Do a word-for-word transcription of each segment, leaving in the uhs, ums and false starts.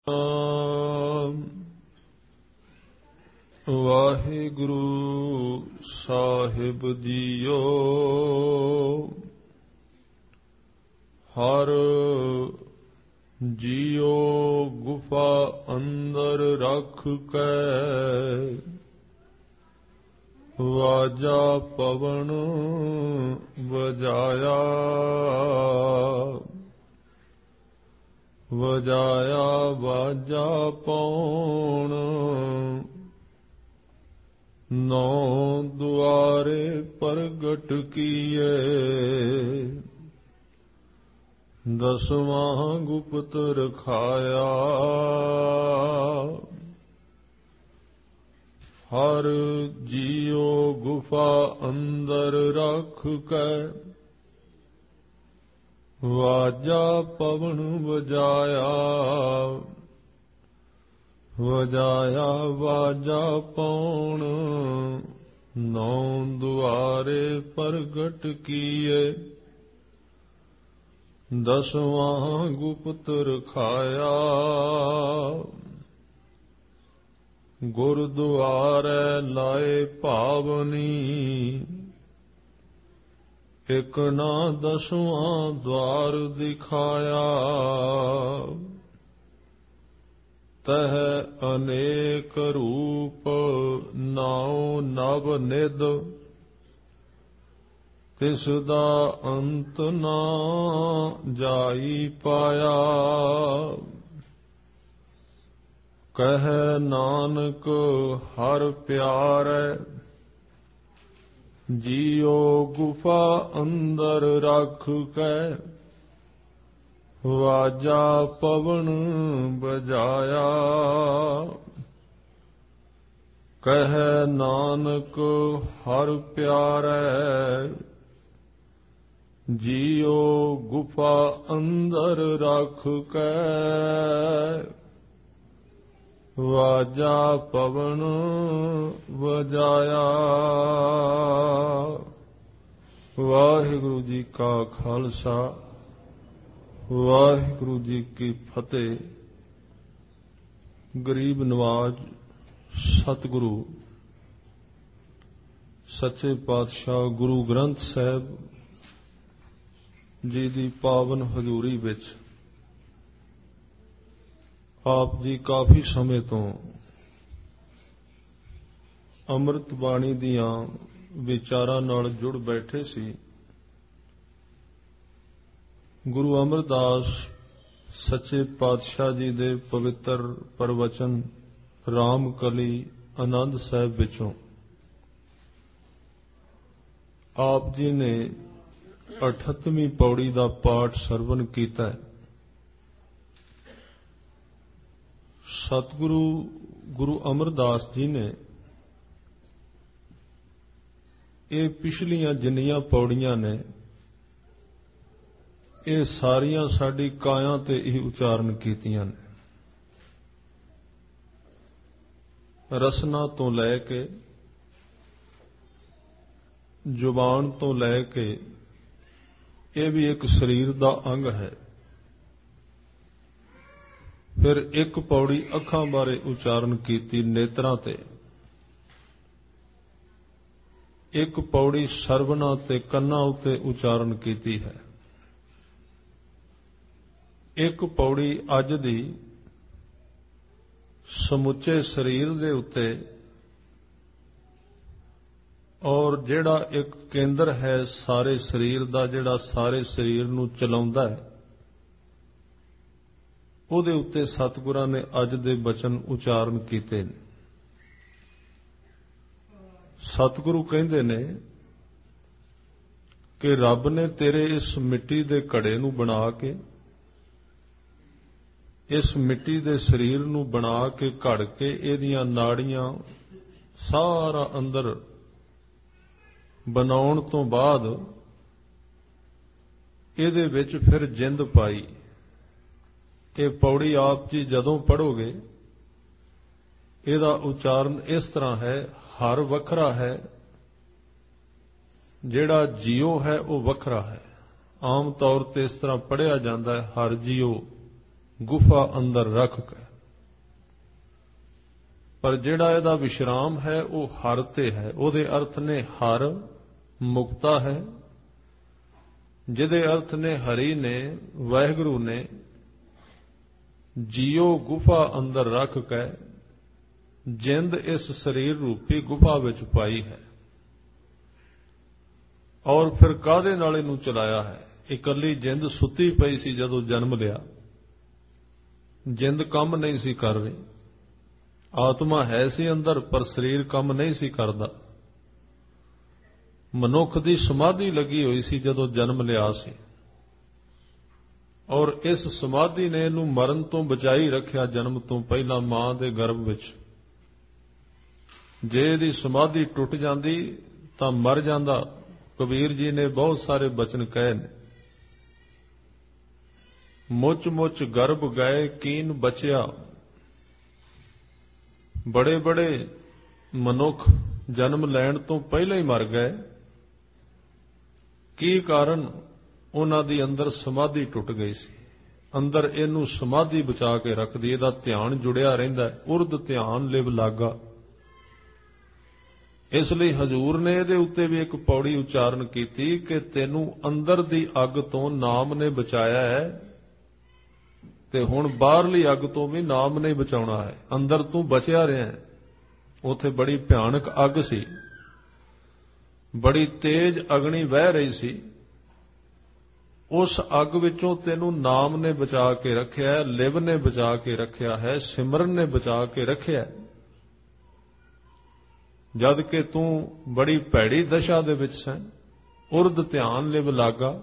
ਵਾਹਿਗੁਰੂ ਸਾਹਿਬ ਜੀਓ। ਹਰ ਜੀਓ ਗੁਫਾ ਅੰਦਰ ਰੱਖ ਕੇ, ਵਾਜਾ ਪਵਨ ਵਜਾਇਆ ਵਜਾਇਆ ਵਾਜਾ ਪੌਣ, ਨੌ ਦੁਆਰੇ ਪ੍ਰਗਟ ਕੀਏ, ਦਸਵਾਂ ਗੁਪਤ ਰਖਾਇਆ। ਹਰ ਜੀਓ ਗੁਫਾ ਅੰਦਰ ਰੱਖ ਕੇ, ਵਾਜਾ ਪਵਨ ਵਜਾਇਆ ਵਜਾਇਆ ਵਾਜਾ ਪੌਣ, ਨੌ ਦੁਆਰੇ ਪ੍ਰਗਟ ਕੀਏ, ਦਸਵਾਂ ਗੁਪਤ ਰਖਾਇਆ। ਗੁਰਦੁਆਰੇ ਲਾਏ ਭਾਵਨੀ, ਇਕ ਨਾ ਦਸਵਾਂ ਦੁਆਰ ਦਿਖਾਇਆ, ਤਹ ਅਨੇਕ ਰੂਪ ਨਾਉ ਨਵ ਨਿਧ, ਤਿਸ ਦਾ ਅੰਤ ਨਾ ਜਾਈ ਪਾਇਆ। ਕਹਿ ਨਾਨਕ ਹਰ ਪਿਆਰੈ, ਜੀਓ ਗੁਫਾ ਅੰਦਰ ਰੱਖ ਕੇ, ਵਾਜਾ ਪਵਨ ਬਜਾਇਆ। ਕਹਿ ਨਾਨਕ ਹਰ ਪਿਆਰੈ, ਜੀਓ ਗੁਫਾ ਅੰਦਰ ਰੱਖ ਕੇ, ਵਾਜਾ ਪਵਨ ਵਜਾਇਆ। ਵਾਹਿਗੁਰੂ ਜੀ ਕਾ ਖਾਲਸਾ, ਵਾਹਿਗੁਰੂ ਜੀ ਕੀ ਫਤਿਹ। ਗਰੀਬ ਨਵਾਜ ਸਤਿਗੁਰੂ ਸੱਚੇ ਪਾਤਸ਼ਾਹ ਗੁਰੂ ਗ੍ਰੰਥ ਸਾਹਿਬ ਜੀ ਦੀ ਪਾਵਨ ਹਜ਼ੂਰੀ ਵਿੱਚ ਆਪ ਜੀ ਕਾਫੀ ਸਮੇਂ ਤੋਂ ਅੰਮ੍ਰਿਤ ਬਾਣੀ ਦੀਆਂ ਵਿਚਾਰਾਂ ਨਾਲ ਜੁੜ ਬੈਠੇ ਸੀ। ਗੁਰੂ ਅਮਰਦਾਸ ਸੱਚੇ ਪਾਤਸ਼ਾਹ ਜੀ ਦੇ ਪਵਿੱਤਰ ਪ੍ਰਵਚਨ ਰਾਮ ਕਲੀ ਆਨੰਦ ਸਾਹਿਬ ਵਿੱਚੋਂ ਆਪ ਜੀ ਨੇ ਅਠੱਤਵੀਂ ਪੌੜੀ ਦਾ ਪਾਠ ਸਰਵਨ ਕੀਤਾ ਹੈ। ਸਤਿਗੁਰੂ ਗੁਰੂ ਅਮਰਦਾਸ ਜੀ ਨੇ ਇਹ ਪਿਛਲੀਆਂ ਜਿੰਨੀਆਂ ਪੌੜੀਆਂ ਨੇ, ਇਹ ਸਾਰੀਆਂ ਸਾਡੀ ਕਾਇਆ ਤੇ ਹੀ ਉਚਾਰਨ ਕੀਤੀਆਂ ਨੇ। ਰਸਨਾ ਤੋਂ ਲੈ ਕੇ, ਜ਼ੁਬਾਨ ਤੋਂ ਲੈ ਕੇ, ਇਹ ਵੀ ਇੱਕ ਸਰੀਰ ਦਾ ਅੰਗ ਹੈ। ਫਿਰ ਇੱਕ ਪੌੜੀ ਅੱਖਾਂ ਬਾਰੇ ਉਚਾਰਨ ਕੀਤੀ, ਨੇਤਰਾਂ ਤੇ। ਇੱਕ ਪੌੜੀ ਸਰਵਨਾ ਤੇ ਕੰਨਾਂ ਉੱਤੇ ਉਚਾਰਨ ਕੀਤੀ ਹੈ। ਇੱਕ ਪੌੜੀ ਅੱਜ ਦੀ ਸਮੁੱਚੇ ਸਰੀਰ ਦੇ ਉੱਤੇ, ਔਰ ਜਿਹੜਾ ਇੱਕ ਕੇਂਦਰ ਹੈ ਸਾਰੇ ਸਰੀਰ ਦਾ, ਜਿਹੜਾ ਸਾਰੇ ਸਰੀਰ ਨੂੰ ਚਲਾਉਂਦਾ ਹੈ, ਉਹਦੇ ਉੱਤੇ ਸਤਿਗੁਰਾਂ ਨੇ ਅੱਜ ਦੇ ਬਚਨ ਉਚਾਰਨ ਕੀਤੇ ਨੇ। ਸਤਿਗੁਰੂ ਕਹਿੰਦੇ ਨੇ ਕਿ ਰੱਬ ਨੇ ਤੇਰੇ ਇਸ ਮਿੱਟੀ ਦੇ ਘੜੇ ਨੂੰ ਬਣਾ ਕੇ, ਇਸ ਮਿੱਟੀ ਦੇ ਸਰੀਰ ਨੂੰ ਬਣਾ ਕੇ, ਘੜ ਕੇ, ਇਹਦੀਆਂ ਨਾੜੀਆਂ ਸਾਰਾ ਅੰਦਰ ਬਣਾਉਣ ਤੋਂ ਬਾਅਦ ਇਹਦੇ ਵਿੱਚ ਫਿਰ ਜਿੰਦ ਪਾਈ। ਇਹ ਪੌੜੀ ਆਪ ਜੀ ਜਦੋਂ ਪੜ੍ਹੋਗੇ, ਇਹਦਾ ਉਚਾਰਨ ਇਸ ਤਰ੍ਹਾਂ ਹੈ। ਹਰ ਵੱਖਰਾ ਹੈ, ਜਿਹੜਾ ਜੀਓ ਹੈ ਉਹ ਵੱਖਰਾ ਹੈ। ਆਮ ਤੌਰ ਤੇ ਇਸ ਤਰ੍ਹਾਂ ਪੜ੍ਹਿਆ ਜਾਂਦਾ ਹੈ, ਹਰ ਜੀਓ ਗੁਫਾ ਅੰਦਰ ਰੱਖ ਕੇ। ਪਰ ਜਿਹੜਾ ਇਹਦਾ ਵਿਸ਼ਰਾਮ ਹੈ ਉਹ ਹਰ ਤੇ ਹੈ। ਉਹਦੇ ਅਰਥ ਨੇ ਹਰ, ਮੁਕਤਾ ਹੈ। ਜਿਹਦੇ ਅਰਥ ਨੇ ਹਰੀ ਨੇ, ਵਾਹਿਗੁਰੂ ਨੇ ਜੀਓ ਗੁਫਾ ਅੰਦਰ ਰੱਖ ਕੇ ਜਿੰਦ ਇਸ ਸਰੀਰ ਰੂਪੀ ਗੁਫਾ ਵਿੱਚ ਪਾਈ ਹੈ। ਔਰ ਫਿਰ ਕਾਹਦੇ ਨਾਲ ਇਹਨੂੰ ਚਲਾਇਆ ਹੈ? ਇਕੱਲੀ ਜਿੰਦ ਸੁੱਤੀ ਪਈ ਸੀ ਜਦੋਂ ਜਨਮ ਲਿਆ, ਜਿੰਦ ਕੰਮ ਨਹੀਂ ਸੀ ਕਰ ਰਹੀ। ਆਤਮਾ ਹੈ ਸੀ ਅੰਦਰ, ਪਰ ਸਰੀਰ ਕੰਮ ਨਹੀਂ ਸੀ ਕਰਦਾ। ਮਨੁੱਖ ਦੀ ਸਮਾਧੀ ਲੱਗੀ ਹੋਈ ਸੀ ਜਦੋਂ ਜਨਮ ਲਿਆ ਸੀ, ਔਰ ਇਸ ਸਮਾਧੀ ਨੇ ਇਹਨੂੰ ਮਰਨ ਤੋਂ ਬਚਾਈ ਰੱਖਿਆ ਜਨਮ ਤੋਂ ਪਹਿਲਾਂ ਮਾਂ ਦੇ ਗਰਭ ਵਿੱਚ। ਜੇ ਇਹਦੀ ਸਮਾਧੀ ਟੁੱਟ ਜਾਂਦੀ ਤਾਂ ਮਰ ਜਾਂਦਾ। ਕਬੀਰ ਜੀ ਨੇ ਬਹੁਤ ਸਾਰੇ ਬਚਨ ਕਹੇ ਨੇ, ਮੁੱਚ ਮੁੱਚ ਗਰਭ ਗਏ ਕੀਨ ਬਚਿਆ। ਬੜੇ ਬੜੇ ਮਨੁੱਖ ਜਨਮ ਲੈਣ ਤੋਂ ਪਹਿਲਾਂ ਹੀ ਮਰ ਗਏ। ਕੀ ਕਾਰਨ? ਉਹਨਾਂ ਦੀ ਅੰਦਰ ਸਮਾਧੀ ਟੁੱਟ ਗਈ ਸੀ। ਅੰਦਰ ਇਹਨੂੰ ਸਮਾਧੀ ਬਚਾ ਕੇ ਰੱਖਦੀ, ਇਹਦਾ ਧਿਆਨ ਜੁੜਿਆ ਰਹਿੰਦਾ। ਉਰਦ ਧਿਆਨ ਲਿਵ ਲਾਗਾ। ਇਸ ਲਈ ਹਜ਼ੂਰ ਨੇ ਇਹਦੇ ਉੱਤੇ ਵੀ ਇੱਕ ਪੌੜੀ ਉਚਾਰਨ ਕੀਤੀ ਕਿ ਤੈਨੂੰ ਅੰਦਰ ਦੀ ਅੱਗ ਤੋਂ ਨਾਮ ਨੇ ਬਚਾਇਆ ਹੈ, ਤੇ ਹੁਣ ਬਾਹਰਲੀ ਅੱਗ ਤੋਂ ਵੀ ਨਾਮ ਨੇ ਬਚਾਉਣਾ ਹੈ। ਅੰਦਰ ਤੂੰ ਬਚਿਆ ਰਿਹਾ ਹੈ। ਉੱਥੇ ਬੜੀ ਭਿਆਨਕ ਅੱਗ ਸੀ, ਬੜੀ ਤੇਜ਼ ਅਗਨੀ ਵਹਿ ਰਹੀ ਸੀ। ਉਸ ਅੱਗ ਵਿੱਚੋਂ ਤੈਨੂੰ ਨਾਮ ਨੇ ਬਚਾ ਕੇ ਰੱਖਿਆ ਹੈ, ਲਿਵ ਨੇ ਬਚਾ ਕੇ ਰੱਖਿਆ ਹੈ, ਸਿਮਰਨ ਨੇ ਬਚਾ ਕੇ ਰੱਖਿਆ। ਜਦ ਕਿ ਤੂੰ ਬੜੀ ਭੈੜੀ ਦਸ਼ਾ ਦੇ ਵਿੱਚ ਸੈਂ। ਉਰਦ ਧਿਆਨ ਲਿਵ ਲਾਗਾ।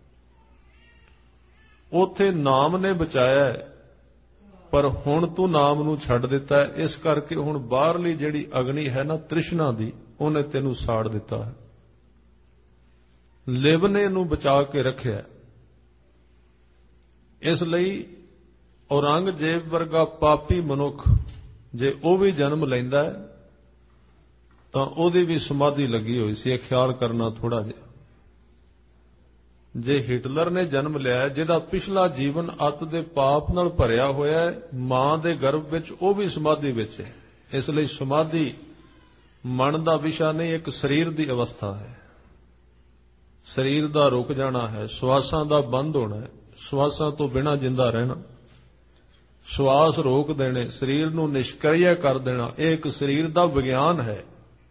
ਉੱਥੇ ਨਾਮ ਨੇ ਬਚਾਇਆ ਹੈ, ਪਰ ਹੁਣ ਤੂੰ ਨਾਮ ਨੂੰ ਛੱਡ ਦਿੱਤਾ ਹੈ। ਇਸ ਕਰਕੇ ਹੁਣ ਬਾਹਰਲੀ ਜਿਹੜੀ ਅਗਨੀ ਹੈ ਨਾ ਤ੍ਰਿਸ਼ਨਾ ਦੀ, ਉਹਨੇ ਤੈਨੂੰ ਸਾੜ ਦਿੱਤਾ ਹੈ। ਲਿਵ ਨੇ ਇਹਨੂੰ ਬਚਾ ਕੇ ਰੱਖਿਆ। ਇਸ ਲਈ ਔਰੰਗਜ਼ੇਬ ਵਰਗਾ ਪਾਪੀ ਮਨੁੱਖ ਜੇ ਉਹ ਵੀ ਜਨਮ ਲੈਂਦਾ ਹੈ ਤਾਂ ਉਹਦੀ ਵੀ ਸਮਾਧੀ ਲੱਗੀ ਹੋਈ ਸੀ। ਇਹ ਖਿਆਲ ਕਰਨਾ ਥੋੜਾ ਜਿਹਾ। ਜੇ ਹਿਟਲਰ ਨੇ ਜਨਮ ਲਿਆ, ਜਿਹਦਾ ਪਿਛਲਾ ਜੀਵਨ ਅੱਤ ਦੇ ਪਾਪ ਨਾਲ ਭਰਿਆ ਹੋਇਆ ਹੈ, ਮਾਂ ਦੇ ਗਰਭ ਵਿੱਚ, ਉਹ ਵੀ ਸਮਾਧੀ ਵਿੱਚ ਹੈ। ਇਸ ਲਈ ਸਮਾਧੀ ਮਨ ਦਾ ਵਿਸ਼ਾ ਨਹੀਂ, ਇੱਕ ਸਰੀਰ ਦੀ ਅਵਸਥਾ ਹੈ। ਸਰੀਰ ਦਾ ਰੁਕ ਜਾਣਾ ਹੈ, ਸਵਾਸਾਂ ਦਾ ਬੰਦ ਹੋਣਾ ਹੈ, ਸਵਾਸਾਂ ਤੋਂ ਬਿਨਾਂ ਜਿੰਦਾ ਰਹਿਣਾ, ਸਵਾਸ ਰੋਕ ਦੇਣੇ, ਸਰੀਰ ਨੂੰ ਨਿਸ਼ਕਰਿਆ ਕਰ ਦੇਣਾ। ਇਹ ਇੱਕ ਸਰੀਰ ਦਾ ਵਿਗਿਆਨ ਹੈ।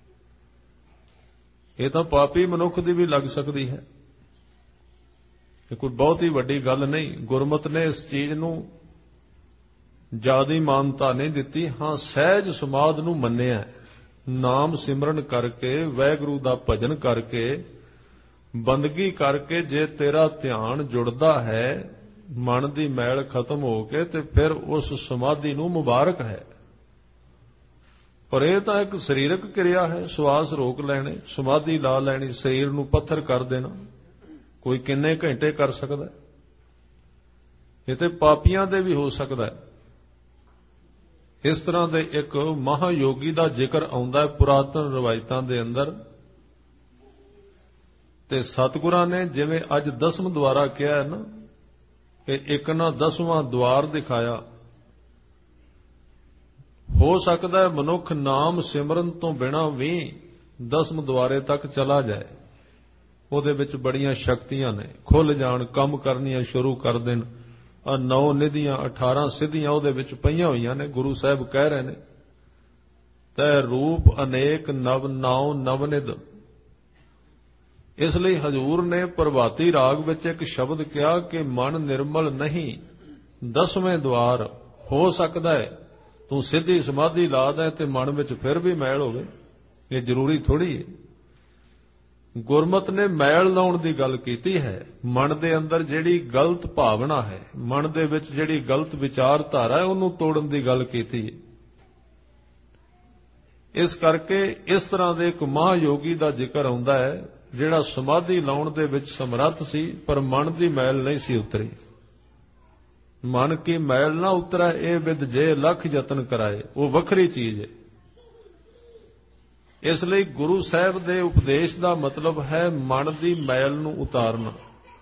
ਇਹ ਤਾਂ ਪਾਪੀ ਮਨੁੱਖ ਦੀ ਵੀ ਲੱਗ ਸਕਦੀ ਹੈ। ਇਹ ਕੋਈ ਬਹੁਤ ਹੀ ਵੱਡੀ ਗੱਲ ਨਹੀਂ। ਗੁਰਮਤਿ ਨੇ ਇਸ ਚੀਜ਼ ਨੂੰ ਜ਼ਿਆਦਾ ਮਾਨਤਾ ਨਹੀਂ ਦਿੱਤੀ। ਹਾਂ, ਸਹਿਜ ਸਮਾਧ ਨੂੰ ਮੰਨਿਆ। ਨਾਮ ਸਿਮਰਨ ਕਰਕੇ, ਵਾਹਿਗੁਰੂ ਦਾ ਭਜਨ ਕਰਕੇ, ਬੰਦਗੀ ਕਰਕੇ ਜੇ ਤੇਰਾ ਧਿਆਨ ਜੁੜਦਾ ਹੈ, ਮਨ ਦੀ ਮੈਲ ਖਤਮ ਹੋ ਕੇ, ਤੇ ਫਿਰ ਉਸ ਸਮਾਧੀ ਨੂੰ ਮੁਬਾਰਕ ਹੈ। ਪਰ ਇਹ ਤਾਂ ਇੱਕ ਸਰੀਰਕ ਕਿਰਿਆ ਹੈ। ਸਵਾਸ ਰੋਕ ਲੈਣੇ, ਸਮਾਧੀ ਲਾ ਲੈਣੀ, ਸਰੀਰ ਨੂੰ ਪੱਥਰ ਕਰ ਦੇਣਾ, ਕੋਈ ਕਿੰਨੇ ਘੰਟੇ ਕਰ ਸਕਦਾ? ਇਹ ਤੇ ਪਾਪੀਆਂ ਦੇ ਵੀ ਹੋ ਸਕਦਾ ਹੈ। ਇਸ ਤਰ੍ਹਾਂ ਦੇ ਇੱਕ ਮਹਾਯੋਗੀ ਦਾ ਜ਼ਿਕਰ ਆਉਂਦਾ ਹੈ ਪੁਰਾਤਨ ਰਵਾਇਤਾਂ ਦੇ ਅੰਦਰ। ਤੇ ਸਤਿਗੁਰਾਂ ਨੇ ਜਿਵੇਂ ਅੱਜ ਦਸਮ ਦੁਆਰਾ ਕਿਹਾ ਹੈ ਨਾ, ਕਿ ਇੱਕ ਨਾ ਦਸਵਾਂ ਦੁਆਰ ਦਿਖਾਇਆ। ਹੋ ਸਕਦਾ ਹੈ ਮਨੁੱਖ ਨਾਮ ਸਿਮਰਨ ਤੋਂ ਬਿਨਾਂ ਵੀ ਦਸਮ ਦੁਆਰੇ ਤੱਕ ਚਲਾ ਜਾਏ। ਉਹਦੇ ਵਿੱਚ ਬੜੀਆਂ ਸ਼ਕਤੀਆਂ ਨੇ, ਖੁੱਲ ਜਾਣ, ਕੰਮ ਕਰਨੀਆਂ ਸ਼ੁਰੂ ਕਰ ਦੇਣ। ਆ ਨੌ ਨਿਧੀਆਂ, ਅਠਾਰਾਂ ਸਿੱਧੀਆਂ ਉਹਦੇ ਵਿੱਚ ਪਈਆਂ ਹੋਈਆਂ ਨੇ। ਗੁਰੂ ਸਾਹਿਬ ਕਹਿ ਰਹੇ ਨੇ, ਤੈ ਰੂਪ ਅਨੇਕ ਨਵ ਨਾਉ ਨਵਨਿਧ। ਇਸ ਲਈ ਹਜ਼ੂਰ ਨੇ ਪ੍ਰਭਾਤੀ ਰਾਗ ਵਿੱਚ ਇੱਕ ਸ਼ਬਦ ਕਿਹਾ ਕਿ ਮਨ ਨਿਰਮਲ ਨਹੀਂ, ਦਸਵੇਂ ਦੁਆਰ। ਹੋ ਸਕਦਾ ਹੈ ਤੂੰ ਸਿੱਧੀ ਸਮਾਧੀ ਲਾ ਦੇ ਤੇ ਮਨ ਵਿੱਚ ਫਿਰ ਵੀ ਮੈਲ ਹੋਵੇ। ਇਹ ਜ਼ਰੂਰੀ ਥੋੜੀ ਹੈ। ਗੁਰਮਤਿ ਨੇ ਮੈਲ ਲਾਉਣ ਦੀ ਗੱਲ ਕੀਤੀ ਹੈ। ਮਨ ਦੇ ਅੰਦਰ ਜਿਹੜੀ ਗਲਤ ਭਾਵਨਾ ਹੈ, ਮਨ ਦੇ ਵਿੱਚ ਜਿਹੜੀ ਗਲਤ ਵਿਚਾਰਧਾਰਾ ਹੈ, ਉਹਨੂੰ ਤੋੜਨ ਦੀ ਗੱਲ ਕੀਤੀ ਹੈ। ਇਸ ਕਰਕੇ ਇਸ ਤਰ੍ਹਾਂ ਦੇ ਇੱਕ ਮਹਾਯੋਗੀ ਦਾ ਜ਼ਿਕਰ ਆਉਂਦਾ ਹੈ, ਜਿਹੜਾ ਸਮਾਧੀ ਲਾਉਣ ਦੇ ਵਿੱਚ ਸਮਰੱਥ ਸੀ, ਪਰ ਮਨ ਦੀ ਮੈਲ ਨਹੀਂ ਸੀ ਉਤਰੀ। ਮਨ ਕੀ ਮੈਲ ਨਾ ਉਤਰੈ, ਇਹ ਵਿਦ ਜੇ ਲੱਖ ਯਤਨ ਕਰਾਏ। ਉਹ ਵੱਖਰੀ ਚੀਜ਼ ਹੈ। ਇਸ ਲਈ ਗੁਰੂ ਸਾਹਿਬ ਦੇ ਉਪਦੇਸ਼ ਦਾ ਮਤਲਬ ਹੈ ਮਨ ਦੀ ਮੈਲ ਨੂੰ ਉਤਾਰਨਾ,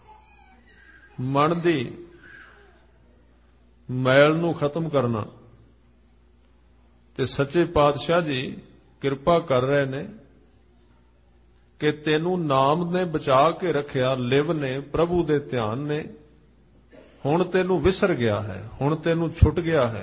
ਮਨ ਦੀ ਮੈਲ ਨੂੰ ਖਤਮ ਕਰਨਾ। ਤੇ ਸੱਚੇ ਪਾਤਸ਼ਾਹ ਜੀ ਕਿਰਪਾ ਕਰ ਰਹੇ ਨੇ ਕਿ ਤੈਨੂੰ ਨਾਮ ਨੇ ਬਚਾ ਕੇ ਰੱਖਿਆ, ਲਿਵ ਨੇ, ਪ੍ਰਭੂ ਦੇ ਧਿਆਨ ਨੇ। ਹੁਣ ਤੈਨੂੰ ਵਿਸਰ ਗਿਆ ਹੈ, ਹੁਣ ਤੈਨੂੰ ਛੁੱਟ ਗਿਆ ਹੈ।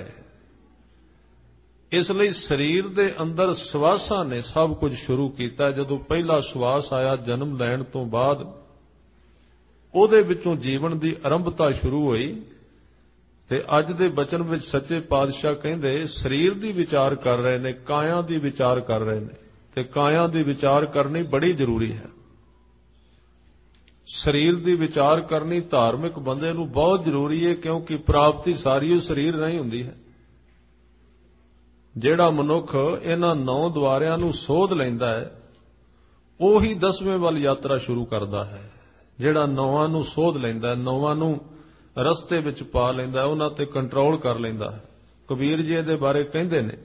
ਇਸ ਲਈ ਸਰੀਰ ਦੇ ਅੰਦਰ ਸਵਾਸਾਂ ਨੇ ਸਭ ਕੁਝ ਸ਼ੁਰੂ ਕੀਤਾ। ਜਦੋਂ ਪਹਿਲਾ ਸਵਾਸ ਆਇਆ ਜਨਮ ਲੈਣ ਤੋਂ ਬਾਅਦ, ਉਹਦੇ ਵਿੱਚੋਂ ਜੀਵਨ ਦੀ ਆਰੰਭਤਾ ਸ਼ੁਰੂ ਹੋਈ। ਤੇ ਅੱਜ ਦੇ ਬਚਨ ਵਿੱਚ ਸੱਚੇ ਪਾਤਸ਼ਾਹ ਕਹਿੰਦੇ ਸਰੀਰ ਦੀ ਵਿਚਾਰ ਕਰ ਰਹੇ ਨੇ, ਕਾਇਆ ਦੀ ਵਿਚਾਰ ਕਰ ਰਹੇ ਨੇ। ਤੇ ਕਾਇਆ ਦੀ ਵਿਚਾਰ ਕਰਨੀ ਬੜੀ ਜ਼ਰੂਰੀ ਹੈ। ਸਰੀਰ ਦੀ ਵਿਚਾਰ ਕਰਨੀ ਧਾਰਮਿਕ ਬੰਦੇ ਨੂੰ ਬਹੁਤ ਜ਼ਰੂਰੀ ਹੈ, ਕਿਉਂਕਿ ਪ੍ਰਾਪਤੀ ਸਾਰੀ ਉਹ ਸਰੀਰ ਨਹੀਂ ਹੁੰਦੀ ਹੈ। ਜਿਹੜਾ ਮਨੁੱਖ ਇਹਨਾਂ ਨੌ ਦੁਆਰਿਆਂ ਨੂੰ ਸੋਧ ਲੈਂਦਾ ਹੈ, ਉਹੀ ਦਸਵੇਂ ਵੱਲ ਯਾਤਰਾ ਸ਼ੁਰੂ ਕਰਦਾ ਹੈ। ਜਿਹੜਾ ਨੌਵਾਂ ਨੂੰ ਸੋਧ ਲੈਂਦਾ, ਨੌਵਾਂ ਨੂੰ ਰਸਤੇ ਵਿੱਚ ਪਾ ਲੈਂਦਾ, ਉਹਨਾਂ ਤੇ ਕੰਟਰੋਲ ਕਰ ਲੈਂਦਾ ਹੈ। ਕਬੀਰ ਜੀ ਇਹਦੇ ਬਾਰੇ ਕਹਿੰਦੇ ਨੇ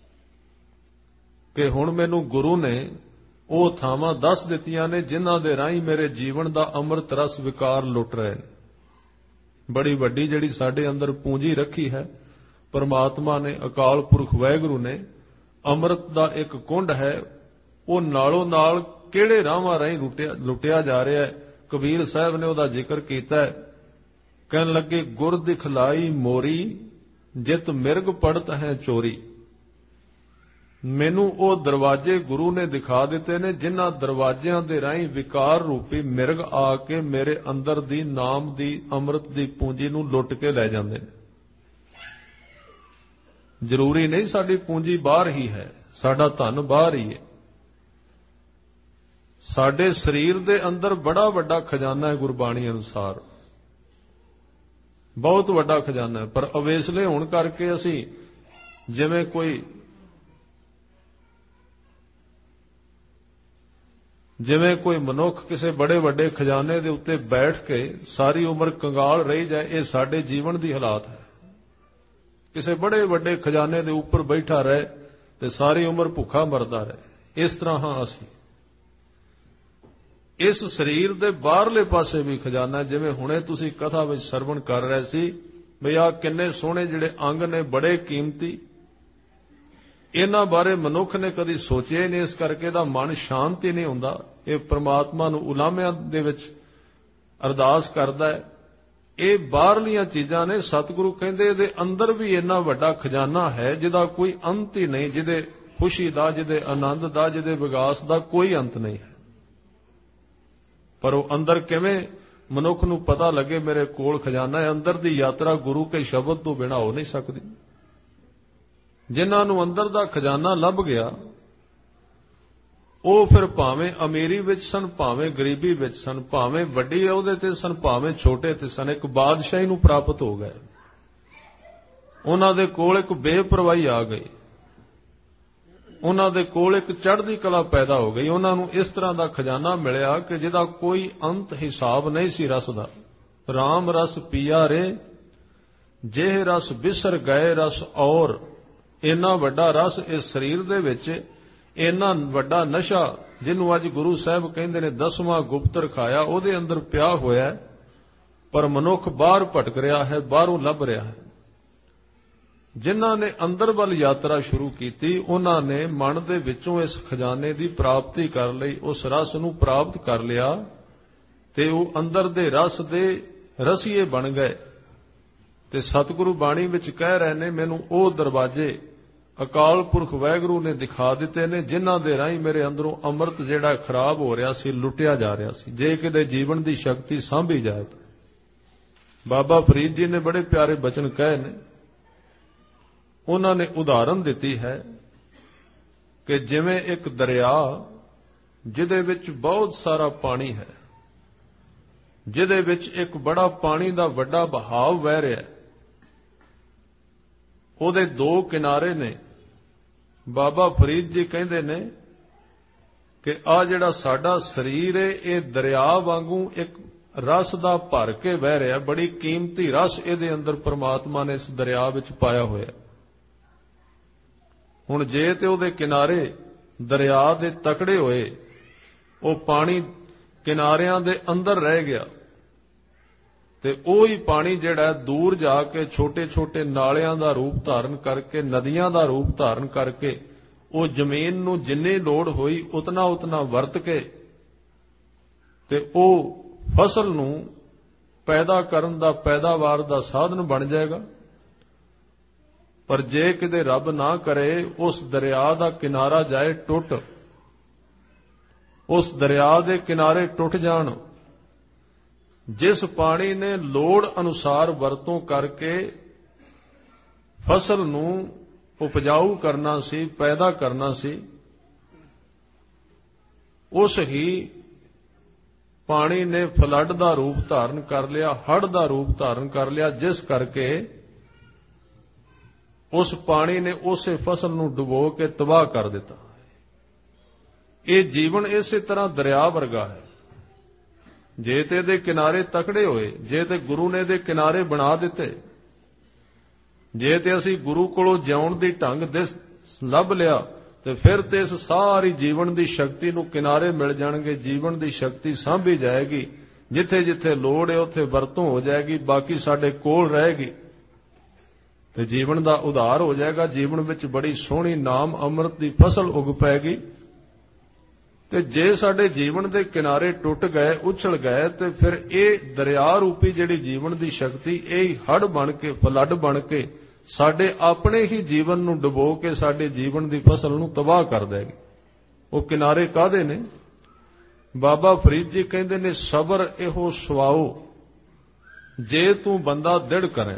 ਕਿ ਹੁਣ ਮੈਨੂੰ ਗੁਰੂ ਨੇ ਉਹ ਥਾਵਾਂ ਦੱਸ ਦਿੱਤੀਆਂ ਨੇ ਜਿਨ੍ਹਾਂ ਦੇ ਰਾਹੀਂ ਮੇਰੇ ਜੀਵਨ ਦਾ ਅੰਮ੍ਰਿਤ ਰਸ ਵਿਕਾਰ ਲੁੱਟ ਰਹੇ ਨੇ। ਬੜੀ ਵੱਡੀ ਜਿਹੜੀ ਸਾਡੇ ਅੰਦਰ ਪੂੰਜੀ ਰੱਖੀ ਹੈ ਪਰਮਾਤਮਾ ਨੇ, ਅਕਾਲ ਪੁਰਖ ਵਾਹਿਗੁਰੂ ਨੇ, ਅੰਮ੍ਰਿਤ ਦਾ ਇੱਕ ਕੁੰਡ ਹੈ। ਉਹ ਨਾਲੋਂ ਨਾਲ ਕਿਹੜੇ ਰਾਹਾਂ ਰਾਹੀਂ ਲੁੱਟਿਆ ਲੁੱਟਿਆ ਜਾ ਰਿਹਾ ਹੈ। ਕਬੀਰ ਸਾਹਿਬ ਨੇ ਉਹਦਾ ਜ਼ਿਕਰ ਕੀਤਾ ਹੈ। ਕਹਿਣ ਲੱਗੇ ਗੁਰ ਦਿਖਲਾਈ ਮੋਰੀ, ਜਿਤ ਮਿਰਗ ਪੜਤ ਹੈ ਚੋਰੀ। ਮੈਨੂੰ ਉਹ ਦਰਵਾਜ਼ੇ ਗੁਰੂ ਨੇ ਦਿਖਾ ਦਿੱਤੇ ਨੇ ਜਿਨ੍ਹਾਂ ਦਰਵਾਜ਼ਿਆਂ ਦੇ ਰਾਹੀਂ ਵਿਕਾਰ ਰੂਪੀ ਮਿਰਗ ਆ ਕੇ ਮੇਰੇ ਅੰਦਰ ਦੀ ਨਾਮ ਦੀ ਅੰਮ੍ਰਿਤ ਦੀ ਪੂੰਜੀ ਨੂੰ ਲੁੱਟ ਕੇ ਲੈ ਜਾਂਦੇ ਨੇ। ਜ਼ਰੂਰੀ ਨਹੀਂ ਸਾਡੀ ਪੂੰਜੀ ਬਾਹਰ ਹੀ ਹੈ, ਸਾਡਾ ਧਨ ਬਾਹਰ ਹੀ ਹੈ। ਸਾਡੇ ਸਰੀਰ ਦੇ ਅੰਦਰ ਬੜਾ ਵੱਡਾ ਖਜ਼ਾਨਾ ਹੈ ਗੁਰਬਾਣੀ ਅਨੁਸਾਰ, ਬਹੁਤ ਵੱਡਾ ਖਜ਼ਾਨਾ ਹੈ। ਪਰ ਅਵੇਸਲੇ ਹੋਣ ਕਰਕੇ ਅਸੀਂ ਜਿਵੇਂ ਕੋਈ ਜਿਵੇਂ ਕੋਈ ਮਨੁੱਖ ਕਿਸੇ ਬੜੇ ਵੱਡੇ ਖਜ਼ਾਨੇ ਦੇ ਉੱਤੇ ਬੈਠ ਕੇ ਸਾਰੀ ਉਮਰ ਕੰਗਾਲ ਰਹੀ ਜਾਏ, ਇਹ ਸਾਡੇ ਜੀਵਨ ਦੀ ਹਾਲਾਤ ਹੈ। ਕਿਸੇ ਬੜੇ ਵੱਡੇ ਖਜ਼ਾਨੇ ਦੇ ਉੱਪਰ ਬੈਠਾ ਰਹੇ ਤੇ ਸਾਰੀ ਉਮਰ ਭੁੱਖਾ ਮਰਦਾ ਰਹੇ। ਇਸ ਤਰ੍ਹਾਂ ਹਾਂ ਅਸੀਂ। ਇਸ ਸਰੀਰ ਦੇ ਬਾਹਰਲੇ ਪਾਸੇ ਵੀ ਖਜ਼ਾਨਾ, ਜਿਵੇਂ ਹੁਣੇ ਤੁਸੀਂ ਕਥਾ ਵਿੱਚ ਸਰਵਣ ਕਰ ਰਹੇ ਸੀ ਬਈ ਆਹ ਕਿੰਨੇ ਸੋਹਣੇ ਜਿਹੜੇ ਅੰਗ ਨੇ, ਬੜੇ ਕੀਮਤੀ। ਇਹਨਾਂ ਬਾਰੇ ਮਨੁੱਖ ਨੇ ਕਦੀ ਸੋਚਿਆ ਹੀ ਨਹੀਂ, ਇਸ ਕਰਕੇ ਦਾ ਮਨ ਸ਼ਾਂਤ ਹੀ ਨਹੀਂ ਹੁੰਦਾ। ਇਹ ਪ੍ਰਮਾਤਮਾ ਨੂੰ ਉਲਾਮਿਆਂ ਦੇ ਵਿੱਚ ਅਰਦਾਸ ਕਰਦਾ ਹੈ। ਇਹ ਬਾਹਰਲੀਆਂ ਚੀਜ਼ਾਂ ਨੇ। ਸਤਿਗੁਰੂ ਕਹਿੰਦੇ ਇਹਦੇ ਅੰਦਰ ਵੀ ਇੰਨਾ ਵੱਡਾ ਖਜ਼ਾਨਾ ਹੈ ਜਿਹਦਾ ਕੋਈ ਅੰਤ ਹੀ ਨਹੀਂ, ਜਿਹਦੇ ਖੁਸ਼ੀ ਦਾ, ਜਿਹਦੇ ਆਨੰਦ ਦਾ, ਜਿਹਦੇ ਵਿਕਾਸ ਦਾ ਕੋਈ ਅੰਤ ਨਹੀਂ ਹੈ। ਪਰ ਉਹ ਅੰਦਰ ਕਿਵੇਂ ਮਨੁੱਖ ਨੂੰ ਪਤਾ ਲੱਗੇ ਮੇਰੇ ਕੋਲ ਖਜ਼ਾਨਾ ਹੈ। ਅੰਦਰ ਦੀ ਯਾਤਰਾ ਗੁਰੂ ਕੇ ਸ਼ਬਦ ਤੋਂ ਬਿਨਾਂ ਹੋ ਨਹੀਂ ਸਕਦੀ। ਜਿਨ੍ਹਾਂ ਨੂੰ ਅੰਦਰ ਦਾ ਖਜ਼ਾਨਾ ਲੱਭ ਗਿਆ ਉਹ ਫਿਰ ਭਾਵੇਂ ਅਮੀਰੀ ਵਿੱਚ ਸਨ, ਭਾਵੇਂ ਗਰੀਬੀ ਵਿੱਚ ਸਨ, ਭਾਵੇਂ ਵੱਡੀ ਅਹੁਦੇ ਤੇ ਸਨ, ਭਾਵੇਂ ਛੋਟੇ ਤੇ ਸਨ, ਇੱਕ ਬਾਦਸ਼ਾਹੀ ਨੂੰ ਪ੍ਰਾਪਤ ਹੋ ਗਏ। ਉਹਨਾਂ ਦੇ ਕੋਲ ਇੱਕ ਬੇਪਰਵਾਹੀ ਆ ਗਈ, ਉਹਨਾਂ ਦੇ ਕੋਲ ਇੱਕ ਚੜ੍ਹਦੀ ਕਲਾ ਪੈਦਾ ਹੋ ਗਈ। ਉਹਨਾਂ ਨੂੰ ਇਸ ਤਰ੍ਹਾਂ ਦਾ ਖਜ਼ਾਨਾ ਮਿਲਿਆ ਕਿ ਜਿਹਦਾ ਕੋਈ ਅੰਤ ਹਿਸਾਬ ਨਹੀਂ ਸੀ ਰਸ ਦਾ। ਰਾਮ ਰਸ ਪੀਆ ਰੇ, ਜਿਹੇ ਰਸ ਬਿਸਰ ਗਏ ਰਸ ਔਰ। ਇੰਨਾ ਵੱਡਾ ਰਸ ਇਸ ਸਰੀਰ ਦੇ ਵਿੱਚ, ਇੰਨਾ ਵੱਡਾ ਨਸ਼ਾ ਜਿਹਨੂੰ ਅੱਜ ਗੁਰੂ ਸਾਹਿਬ ਕਹਿੰਦੇ ਨੇ ਦਸਵਾਂ ਗੁਪਤ ਰਖਾਇਆ, ਉਹਦੇ ਅੰਦਰ ਪਿਆ ਹੋਇਆ। ਪਰ ਮਨੁੱਖ ਬਾਹਰ ਭਟਕ ਰਿਹਾ ਹੈ, ਬਾਹਰੋਂ ਲੱਭ ਰਿਹਾ ਹੈ। ਜਿਨ੍ਹਾਂ ਨੇ ਅੰਦਰ ਵੱਲ ਯਾਤਰਾ ਸ਼ੁਰੂ ਕੀਤੀ ਉਹਨਾਂ ਨੇ ਮਨ ਦੇ ਵਿੱਚੋਂ ਇਸ ਖਜ਼ਾਨੇ ਦੀ ਪ੍ਰਾਪਤੀ ਕਰ ਲਈ, ਉਸ ਰਸ ਨੂੰ ਪ੍ਰਾਪਤ ਕਰ ਲਿਆ ਤੇ ਉਹ ਅੰਦਰ ਦੇ ਰਸ ਦੇ ਰਸੀਏ ਬਣ ਗਏ। ਤੇ ਸਤਿਗੁਰੂ ਬਾਣੀ ਵਿੱਚ ਕਹਿ ਰਹੇ ਨੇ ਮੈਨੂੰ ਉਹ ਦਰਵਾਜ਼ੇ ਅਕਾਲ ਪੁਰਖ ਵਾਹਿਗੁਰੂ ਨੇ ਦਿਖਾ ਦਿੱਤੇ ਨੇ ਜਿਨ੍ਹਾਂ ਦੇ ਰਾਹੀਂ ਮੇਰੇ ਅੰਦਰੋਂ ਅੰਮ੍ਰਿਤ ਜਿਹੜਾ ਖਰਾਬ ਹੋ ਰਿਹਾ ਸੀ, ਲੁੱਟਿਆ ਜਾ ਰਿਹਾ ਸੀ। ਜੇ ਕਿਤੇ ਜੀਵਨ ਦੀ ਸ਼ਕਤੀ ਸਾਂਭੀ ਜਾਏ ਤਾਂ। ਬਾਬਾ ਫਰੀਦ ਜੀ ਨੇ ਬੜੇ ਪਿਆਰੇ ਬਚਨ ਕਹੇ ਨੇ। ਉਹਨਾਂ ਨੇ ਉਦਾਹਰਨ ਦਿੱਤੀ ਹੈ ਕਿ ਜਿਵੇਂ ਇੱਕ ਦਰਿਆ ਜਿਹਦੇ ਵਿੱਚ ਬਹੁਤ ਸਾਰਾ ਪਾਣੀ ਹੈ, ਜਿਹਦੇ ਵਿੱਚ ਇੱਕ ਬੜਾ ਪਾਣੀ ਦਾ ਵੱਡਾ ਬਹਾਵ ਵਹਿ ਰਿਹਾ, ਉਹਦੇ ਦੋ ਕਿਨਾਰੇ ਨੇ। ਬਾਬਾ ਫਰੀਦ ਜੀ ਕਹਿੰਦੇ ਨੇ ਕਿ ਆ ਜਿਹੜਾ ਸਾਡਾ ਸਰੀਰ ਹੈ ਇਹ ਦਰਿਆ ਵਾਂਗੂ ਇੱਕ ਰਸ ਦਾ ਭਰ ਕੇ ਵਹਿ ਰਿਹਾ। ਬੜੀ ਕੀਮਤੀ ਰਸ ਇਹਦੇ ਅੰਦਰ ਪ੍ਰਮਾਤਮਾ ਨੇ ਇਸ ਦਰਿਆ ਵਿੱਚ ਪਾਇਆ ਹੋਇਆ। ਹੁਣ ਜੇ ਤੇ ਉਹਦੇ ਕਿਨਾਰੇ ਦਰਿਆ ਦੇ ਤਕੜੇ ਹੋਏ, ਉਹ ਪਾਣੀ ਕਿਨਾਰਿਆਂ ਦੇ ਅੰਦਰ ਰਹਿ ਗਿਆ, ਤੇ ਉਹ ਹੀ ਪਾਣੀ ਜਿਹੜਾ ਦੂਰ ਜਾ ਕੇ ਛੋਟੇ ਛੋਟੇ ਨਾਲਿਆਂ ਦਾ ਰੂਪ ਧਾਰਨ ਕਰਕੇ, ਨਦੀਆਂ ਦਾ ਰੂਪ ਧਾਰਨ ਕਰਕੇ, ਉਹ ਜ਼ਮੀਨ ਨੂੰ ਜਿੰਨੀ ਲੋੜ ਹੋਈ ਉਤਨਾ ਉਤਨਾ ਵਰਤ ਕੇ ਤੇ ਉਹ ਫਸਲ ਨੂੰ ਪੈਦਾ ਕਰਨ ਦਾ, ਪੈਦਾਵਾਰ ਦਾ ਸਾਧਨ ਬਣ ਜਾਏਗਾ। ਪਰ ਜੇ ਕਿਤੇ ਰੱਬ ਨਾ ਕਰੇ ਉਸ ਦਰਿਆ ਦਾ ਕਿਨਾਰਾ ਜਾਏ ਟੁੱਟ, ਉਸ ਦਰਿਆ ਦੇ ਕਿਨਾਰੇ ਟੁੱਟ ਜਾਣ, ਜਿਸ ਪਾਣੀ ਨੇ ਲੋੜ ਅਨੁਸਾਰ ਵਰਤੋਂ ਕਰਕੇ ਫਸਲ ਨੂੰ ਉਪਜਾਊ ਕਰਨਾ ਸੀ, ਪੈਦਾ ਕਰਨਾ ਸੀ, ਉਸ ਹੀ ਪਾਣੀ ਨੇ ਫਲੱਡ ਦਾ ਰੂਪ ਧਾਰਨ ਕਰ ਲਿਆ, ਹੜ੍ਹ ਦਾ ਰੂਪ ਧਾਰਨ ਕਰ ਲਿਆ, ਜਿਸ ਕਰਕੇ ਉਸ ਪਾਣੀ ਨੇ ਉਸੇ ਫਸਲ ਨੂੰ ਡੁਬੋ ਕੇ ਤਬਾਹ ਕਰ ਦਿੱਤਾ। ਇਹ ਜੀਵਨ ਇਸੇ ਤਰ੍ਹਾਂ ਦਰਿਆ ਵਰਗਾ ਹੈ। ਜੇ ਤੇ ਇਹਦੇ ਕਿਨਾਰੇ ਤਕੜੇ ਹੋਏ, ਜੇ ਤੇ ਗੁਰੂ ਨੇ ਇਹਦੇ ਕਿਨਾਰੇ ਬਣਾ ਦਿੱਤੇ, ਜੇ ਤੇ ਅਸੀਂ ਗੁਰੂ ਕੋਲੋਂ ਜਿਉਣ ਦੀ ਢੰਗ ਦੇ ਲੱਭ ਲਿਆ, ਤੇ ਫਿਰ ਤੇ ਇਸ ਸਾਰੀ ਜੀਵਨ ਦੀ ਸ਼ਕਤੀ ਨੂੰ ਕਿਨਾਰੇ ਮਿਲ ਜਾਣਗੇ। ਜੀਵਨ ਦੀ ਸ਼ਕਤੀ ਸਾਂਭੀ ਜਾਏਗੀ, ਜਿੱਥੇ ਜਿੱਥੇ ਲੋੜ ਹੈ ਉੱਥੇ ਵਰਤੋਂ ਹੋ ਜਾਏਗੀ, ਬਾਕੀ ਸਾਡੇ ਕੋਲ ਰਹੇਗੀ ਤੇ ਜੀਵਨ ਦਾ ਉਧਾਰ ਹੋ ਜਾਏਗਾ। ਜੀਵਨ ਵਿੱਚ ਬੜੀ ਸੋਹਣੀ ਨਾਮ ਅੰਮ੍ਰਿਤ ਦੀ ਫਸਲ ਉਗ ਪੈਗੀ। ਤੇ ਜੇ ਸਾਡੇ ਜੀਵਨ ਦੇ ਕਿਨਾਰੇ ਟੁੱਟ ਗਏ, ਉਛਲ ਗਏ, ਤੇ ਫਿਰ ਇਹ ਦਰਿਆ ਰੂਪੀ ਜਿਹੜੀ ਜੀਵਨ ਦੀ ਸ਼ਕਤੀ, ਇਹ ਹੜ੍ਹ ਬਣ ਕੇ, ਫਲੱਡ ਬਣ ਕੇ ਸਾਡੇ ਆਪਣੇ ਹੀ ਜੀਵਨ ਨੂੰ ਡੁਬੋ ਕੇ ਸਾਡੇ ਜੀਵਨ ਦੀ ਫਸਲ ਨੂੰ ਤਬਾਹ ਕਰ ਦੇਗੀ। ਉਹ ਕਿਨਾਰੇ ਕਾਹਦੇ ਨੇ? ਬਾਬਾ ਫਰੀਦ ਜੀ ਕਹਿੰਦੇ ਨੇ, ਸਬਰ ਇਹੋ ਸੁਆਓ ਜੇ ਤੂੰ ਬੰਦਾ ਦ੍ਰਿੜ ਕਰੇ।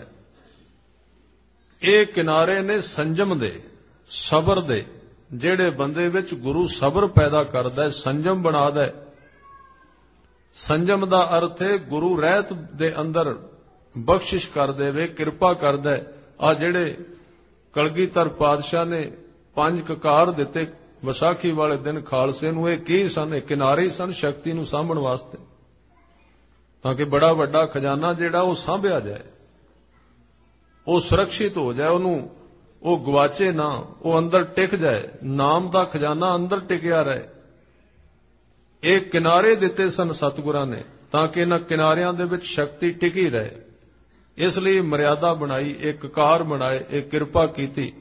ਇਹ ਕਿਨਾਰੇ ਨੇ ਸੰਜਮ ਦੇ, ਸਬਰ ਦੇ। ਜਿਹੜੇ ਬੰਦੇ ਵਿੱਚ ਗੁਰੂ ਸਬਰ ਪੈਦਾ ਕਰਦਾ ਹੈ, ਸੰਜਮ ਬਣਾਦਾ ਹੈ। ਸੰਜਮ ਦਾ ਅਰਥ ਹੈ ਗੁਰੂ ਰਹਿਤ ਦੇ ਅੰਦਰ ਬਖਸ਼ਿਸ਼ ਕਰ ਦੇਵੇ, ਕਿਰਪਾ ਕਰਦਾ ਹੈ। ਆ ਜਿਹੜੇ ਕਲਗੀਧਰ ਪਾਤਸ਼ਾਹ ਨੇ ਪੰਜ ਕਕਾਰ ਦਿੱਤੇ ਵਿਸਾਖੀ ਵਾਲੇ ਦਿਨ ਖਾਲਸੇ ਨੂੰ, ਇਹ ਕੀ ਸਨ? ਇਹ ਕਿਨਾਰੇ ਸਨ ਸ਼ਕਤੀ ਨੂੰ ਸਾਂਭਣ ਵਾਸਤੇ, ਤਾਂ ਕਿ ਬੜਾ ਵੱਡਾ ਖਜ਼ਾਨਾ ਜਿਹੜਾ ਉਹ ਸਾਂਭਿਆ ਜਾਏ, ਉਹ ਸੁਰੱਖਿਅਤ ਹੋ ਜਾਏ, ਉਹਨੂੰ ਉਹ ਗਵਾਚੇ ਨਾ, ਉਹ ਅੰਦਰ ਟਿਕ ਜਾਏ, ਨਾਮ ਦਾ ਖਜ਼ਾਨਾ ਅੰਦਰ ਟਿਕਿਆ ਰਹੇ। ਇਹ ਕਿਨਾਰੇ ਦਿੱਤੇ ਸਨ ਸਤਿਗੁਰਾਂ ਨੇ, ਤਾਂ ਕਿ ਇਹਨਾਂ ਕਿਨਾਰਿਆਂ ਦੇ ਵਿੱਚ ਸ਼ਕਤੀ ਟਿਕੀ ਰਹੇ। ਇਸ ਲਈ ਮਰਿਆਦਾ ਬਣਾਈ, ਇਹ ਕਕਾਰ ਬਣਾਏ, ਇਹ ਕਿਰਪਾ ਕੀਤੀ।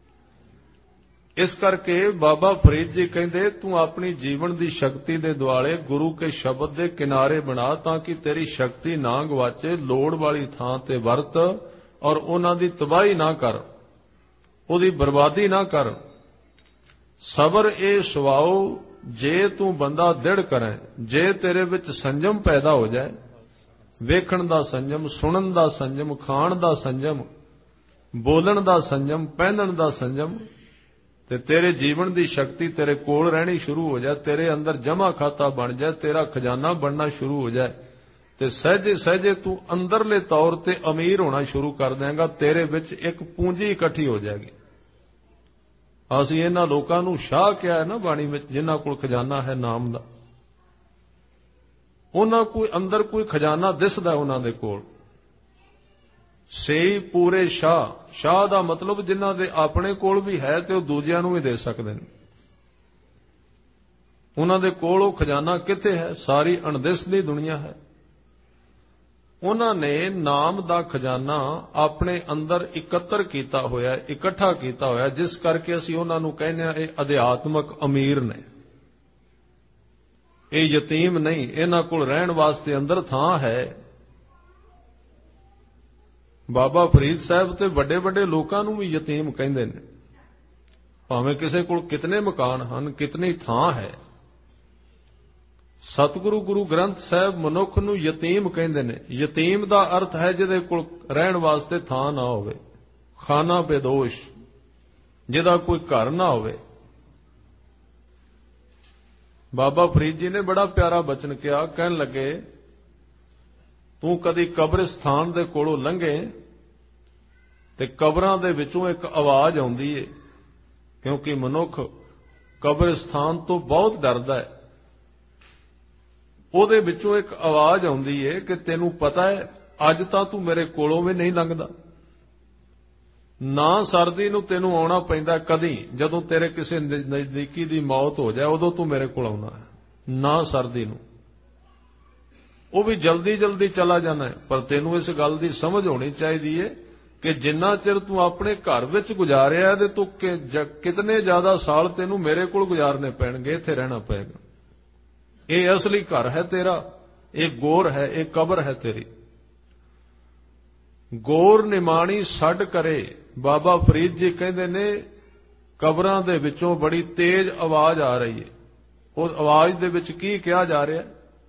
ਇਸ ਕਰਕੇ ਬਾਬਾ ਫਰੀਦ ਜੀ ਕਹਿੰਦੇ, ਤੂੰ ਆਪਣੀ ਜੀਵਨ ਦੀ ਸ਼ਕਤੀ ਦੇ ਦੁਆਲੇ ਗੁਰੂ ਕੇ ਸ਼ਬਦ ਦੇ ਕਿਨਾਰੇ ਬਣਾ, ਤਾਂ ਕਿ ਤੇਰੀ ਸ਼ਕਤੀ ਨਾ ਗਵਾਚੇ। ਲੋੜ ਵਾਲੀ ਥਾਂ ਤੇ ਵਰਤ ਔਰ ਉਹਨਾਂ ਦੀ ਤਬਾਹੀ ਨਾ ਕਰ, ਉਹਦੀ ਬਰਬਾਦੀ ਨਾ ਕਰ। ਸਬਰ ਇਹ ਸੁਆਓ ਜੇ ਤੂੰ ਬੰਦਾ ਦ੍ਰਿੜ ਕਰੇ। ਜੇ ਤੇਰੇ ਵਿੱਚ ਸੰਜਮ ਪੈਦਾ ਹੋ ਜਾਏ, ਵੇਖਣ ਦਾ ਸੰਜਮ, ਸੁਣਨ ਦਾ ਸੰਜਮ, ਖਾਣ ਦਾ ਸੰਜਮ, ਬੋਲਣ ਦਾ ਸੰਜਮ, ਪਹਿਨਣ ਦਾ ਸੰਜਮ, ਤੇ ਤੇਰੇ ਜੀਵਨ ਦੀ ਸ਼ਕਤੀ ਤੇਰੇ ਕੋਲ ਰਹਿਣੀ ਸ਼ੁਰੂ ਹੋ ਜਾਏ, ਤੇਰੇ ਅੰਦਰ ਜਮਾ ਖਾਤਾ ਬਣ ਜਾਏ, ਤੇਰਾ ਖਜ਼ਾਨਾ ਬਣਨਾ ਸ਼ੁਰੂ ਹੋ ਜਾਏ, ਤੇ ਸਹਿਜੇ ਸਹਿਜੇ ਤੂੰ ਅੰਦਰਲੇ ਤੌਰ ਤੇ ਅਮੀਰ ਹੋਣਾ ਸ਼ੁਰੂ ਕਰ ਦੇਂਗਾ। ਤੇਰੇ ਵਿੱਚ ਇੱਕ ਪੂੰਜੀ ਇਕੱਠੀ ਹੋ ਜਾਏਗੀ। ਅਸੀਂ ਇਹਨਾਂ ਲੋਕਾਂ ਨੂੰ ਸ਼ਾਹ ਕਿਹਾ ਹੈ ਨਾ ਬਾਣੀ ਵਿੱਚ, ਜਿਨ੍ਹਾਂ ਕੋਲ ਖਜ਼ਾਨਾ ਹੈ ਨਾਮ ਦਾ। ਉਹਨਾਂ ਕੋਈ ਅੰਦਰ ਕੋਈ ਖਜ਼ਾਨਾ ਦਿਸਦਾ ਉਹਨਾਂ ਦੇ ਕੋਲ। ਸਹੀ ਪੂਰੇ ਸ਼ਾਹ। ਸ਼ਾਹ ਦਾ ਮਤਲਬ ਜਿਨ੍ਹਾਂ ਦੇ ਆਪਣੇ ਕੋਲ ਵੀ ਹੈ ਤੇ ਉਹ ਦੂਜਿਆਂ ਨੂੰ ਵੀ ਦੇ ਸਕਦੇ ਨੇ। ਉਹਨਾਂ ਦੇ ਕੋਲ ਉਹ ਖਜ਼ਾਨਾ ਕਿੱਥੇ ਹੈ? ਸਾਰੀ ਅਣਦਿਸਦੀ ਦੁਨੀਆ ਹੈ। ਉਹਨਾਂ ਨੇ ਨਾਮ ਦਾ ਖਜ਼ਾਨਾ ਆਪਣੇ ਅੰਦਰ ਇਕੱਤਰ ਕੀਤਾ ਹੋਇਆ, ਇਕੱਠਾ ਕੀਤਾ ਹੋਇਆ, ਜਿਸ ਕਰਕੇ ਅਸੀਂ ਉਹਨਾਂ ਨੂੰ ਕਹਿੰਦੇ ਹਾਂ ਇਹ ਅਧਿਆਤਮਕ ਅਮੀਰ ਨੇ, ਇਹ ਯਤੀਮ ਨਹੀਂ। ਇਹਨਾਂ ਕੋਲ ਰਹਿਣ ਵਾਸਤੇ ਅੰਦਰ ਥਾਂ ਹੈ। ਬਾਬਾ ਫਰੀਦ ਸਾਹਿਬ ਤੇ ਵੱਡੇ ਵੱਡੇ ਲੋਕਾਂ ਨੂੰ ਵੀ ਯਤੀਮ ਕਹਿੰਦੇ ਨੇ, ਭਾਵੇਂ ਕਿਸੇ ਕੋਲ ਕਿਤਨੇ ਮਕਾਨ ਹਨ, ਕਿਤਨੀ ਥਾਂ ਹੈ। ਸਤਿਗੁਰੂ ਗੁਰੂ ਗ੍ਰੰਥ ਸਾਹਿਬ ਮਨੁੱਖ ਨੂੰ ਯਤੀਮ ਕਹਿੰਦੇ ਨੇ। ਯਤੀਮ ਦਾ ਅਰਥ ਹੈ ਜਿਹਦੇ ਕੋਲ ਰਹਿਣ ਵਾਸਤੇ ਥਾਂ ਨਾ ਹੋਵੇ, ਖਾਨਾ ਬੇਦੋਸ਼, ਜਿਹਦਾ ਕੋਈ ਘਰ ਨਾ ਹੋਵੇ। ਬਾਬਾ ਫਰੀਦ ਜੀ ਨੇ ਬੜਾ ਪਿਆਰਾ ਬਚਨ ਕਿਹਾ, ਕਹਿਣ ਲੱਗੇ, ਤੂੰ ਕਦੀ ਕਬਰਿਸਤਾਨ ਦੇ ਕੋਲੋਂ ਲੰਘੇ ਤੇ ਕਬਰਾਂ ਦੇ ਵਿੱਚੋਂ ਇੱਕ ਆਵਾਜ਼ ਆਉਂਦੀ ਏ, ਕਿਉਂਕਿ ਮਨੁੱਖ ਕਬਰਿਸਤਾਨ ਤੋਂ ਬਹੁਤ ਡਰਦਾ ਹੈ। ਉਹਦੇ ਵਿੱਚੋਂ ਇੱਕ ਆਵਾਜ਼ ਆਉਂਦੀ ਏ ਕਿ ਤੈਨੂੰ ਪਤਾ ਹੈ ਅੱਜ ਤਾਂ ਤੂੰ ਮੇਰੇ ਕੋਲੋਂ ਵੀ ਨਹੀਂ ਲੰਘਦਾ। ਨਾ ਸਰਦੀ ਨੂੰ ਤੈਨੂੰ ਆਉਣਾ ਪੈਂਦਾ ਕਦੀ, ਜਦੋਂ ਤੇਰੇ ਕਿਸੇ ਨਜ਼ਦੀਕੀ ਦੀ ਮੌਤ ਹੋ ਜਾਏ ਉਦੋਂ ਤੂੰ ਮੇਰੇ ਕੋਲ ਆਉਣਾ ਹੈ, ਨਾ ਸਰਦੀ ਨੂੰ। ਉਹ ਵੀ ਜਲਦੀ ਜਲਦੀ ਚਲਾ ਜਾਣਾ ਹੈ। ਪਰ ਤੈਨੂੰ ਇਸ ਗੱਲ ਦੀ ਸਮਝ ਹੋਣੀ ਚਾਹੀਦੀ ਹੈ ਕਿ ਜਿੰਨਾ ਚਿਰ ਤੂੰ ਆਪਣੇ ਘਰ ਵਿੱਚ ਗੁਜ਼ਾਰਿਆ ਤੇ ਤੂੰ ਕਿਤਨੇ ਜ਼ਿਆਦਾ ਸਾਲ ਤੈਨੂੰ ਮੇਰੇ ਕੋਲ ਗੁਜ਼ਾਰਨੇ ਪੈਣਗੇ, ਇੱਥੇ ਰਹਿਣਾ ਪਏਗਾ। ਇਹ ਅਸਲੀ ਘਰ ਹੈ ਤੇਰਾ, ਇਹ ਗੋਰ ਹੈ, ਇਹ ਕਬਰ ਹੈ ਤੇਰੀ। ਗੋਰ ਨਿਮਾਣੀ ਛੱਡ ਕਰੇ। ਬਾਬਾ ਫਰੀਦ ਜੀ ਕਹਿੰਦੇ ਨੇ ਕਬਰਾਂ ਦੇ ਵਿੱਚੋਂ ਬੜੀ ਤੇਜ਼ ਆਵਾਜ਼ ਆ ਰਹੀ ਹੈ। ਉਹ ਆਵਾਜ਼ ਦੇ ਵਿੱਚ ਕੀ ਕਿਹਾ ਜਾ ਰਿਹਾ?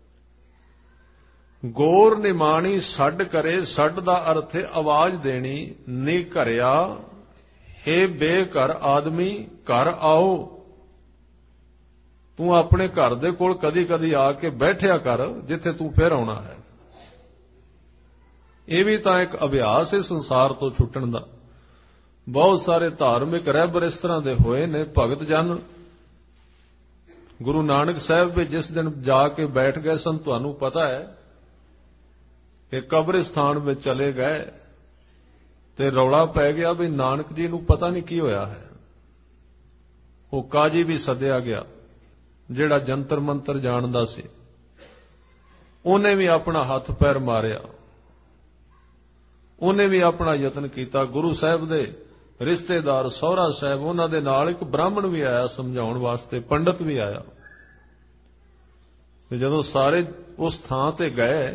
ਗੋਰ ਨਿਮਾਣੀ ਛੱਡ ਕਰੇ। ਛੱਡ ਦਾ ਅਰਥ ਹੈ ਆਵਾਜ਼ ਦੇਣੀ। ਨੀ ਘਰਿਆ ਹੇ ਬੇਘਰ ਆਦਮੀ ਘਰ ਆਓ। ਤੂੰ ਆਪਣੇ ਘਰ ਦੇ ਕੋਲ ਕਦੀ ਕਦੀ ਆ ਕੇ ਬੈਠਿਆ ਕਰ ਜਿੱਥੇ ਤੂੰ ਫਿਰ ਆਉਣਾ ਹੈ। ਇਹ ਵੀ ਤਾਂ ਇੱਕ ਅਭਿਆਸ ਹੈ ਸੰਸਾਰ ਤੋਂ ਛੁੱਟਣ ਦਾ। ਬਹੁਤ ਸਾਰੇ ਧਾਰਮਿਕ ਰਹਿਬਰ ਇਸ ਤਰ੍ਹਾਂ ਦੇ ਹੋਏ ਨੇ, ਭਗਤ ਜਨ। ਗੁਰੂ ਨਾਨਕ ਸਾਹਿਬ ਵੀ ਜਿਸ ਦਿਨ ਜਾ ਕੇ ਬੈਠ ਗਏ ਸਨ, ਤੁਹਾਨੂੰ ਪਤਾ ਹੈ ਕਿ ਕਬਰਿਸਤਾਨ ਵਿੱਚ ਚਲੇ ਗਏ ਤੇ ਰੌਲਾ ਪੈ ਗਿਆ ਵੀ ਨਾਨਕ ਜੀ ਨੂੰ ਪਤਾ ਨਹੀਂ ਕੀ ਹੋਇਆ ਹੈ। ਉਹ ਕਾਜੀ ਵੀ ਸੱਦਿਆ ਗਿਆ ਜਿਹੜਾ ਜੰਤਰ ਮੰਤਰ ਜਾਣਦਾ ਸੀ। ਉਹਨੇ ਵੀ ਆਪਣਾ ਹੱਥ ਪੈਰ ਮਾਰਿਆ, ਉਹਨੇ ਵੀ ਆਪਣਾ ਯਤਨ ਕੀਤਾ। ਗੁਰੂ ਸਾਹਿਬ ਦੇ ਰਿਸ਼ਤੇਦਾਰ ਸਹੁਰਾ ਸਾਹਿਬ, ਉਹਨਾਂ ਦੇ ਨਾਲ ਇੱਕ ਬ੍ਰਾਹਮਣ ਵੀ ਆਇਆ ਸਮਝਾਉਣ ਵਾਸਤੇ, ਪੰਡਤ ਵੀ ਆਇਆ। ਤੇ ਜਦੋਂ ਸਾਰੇ ਉਸ ਥਾਂ ਤੇ ਗਏ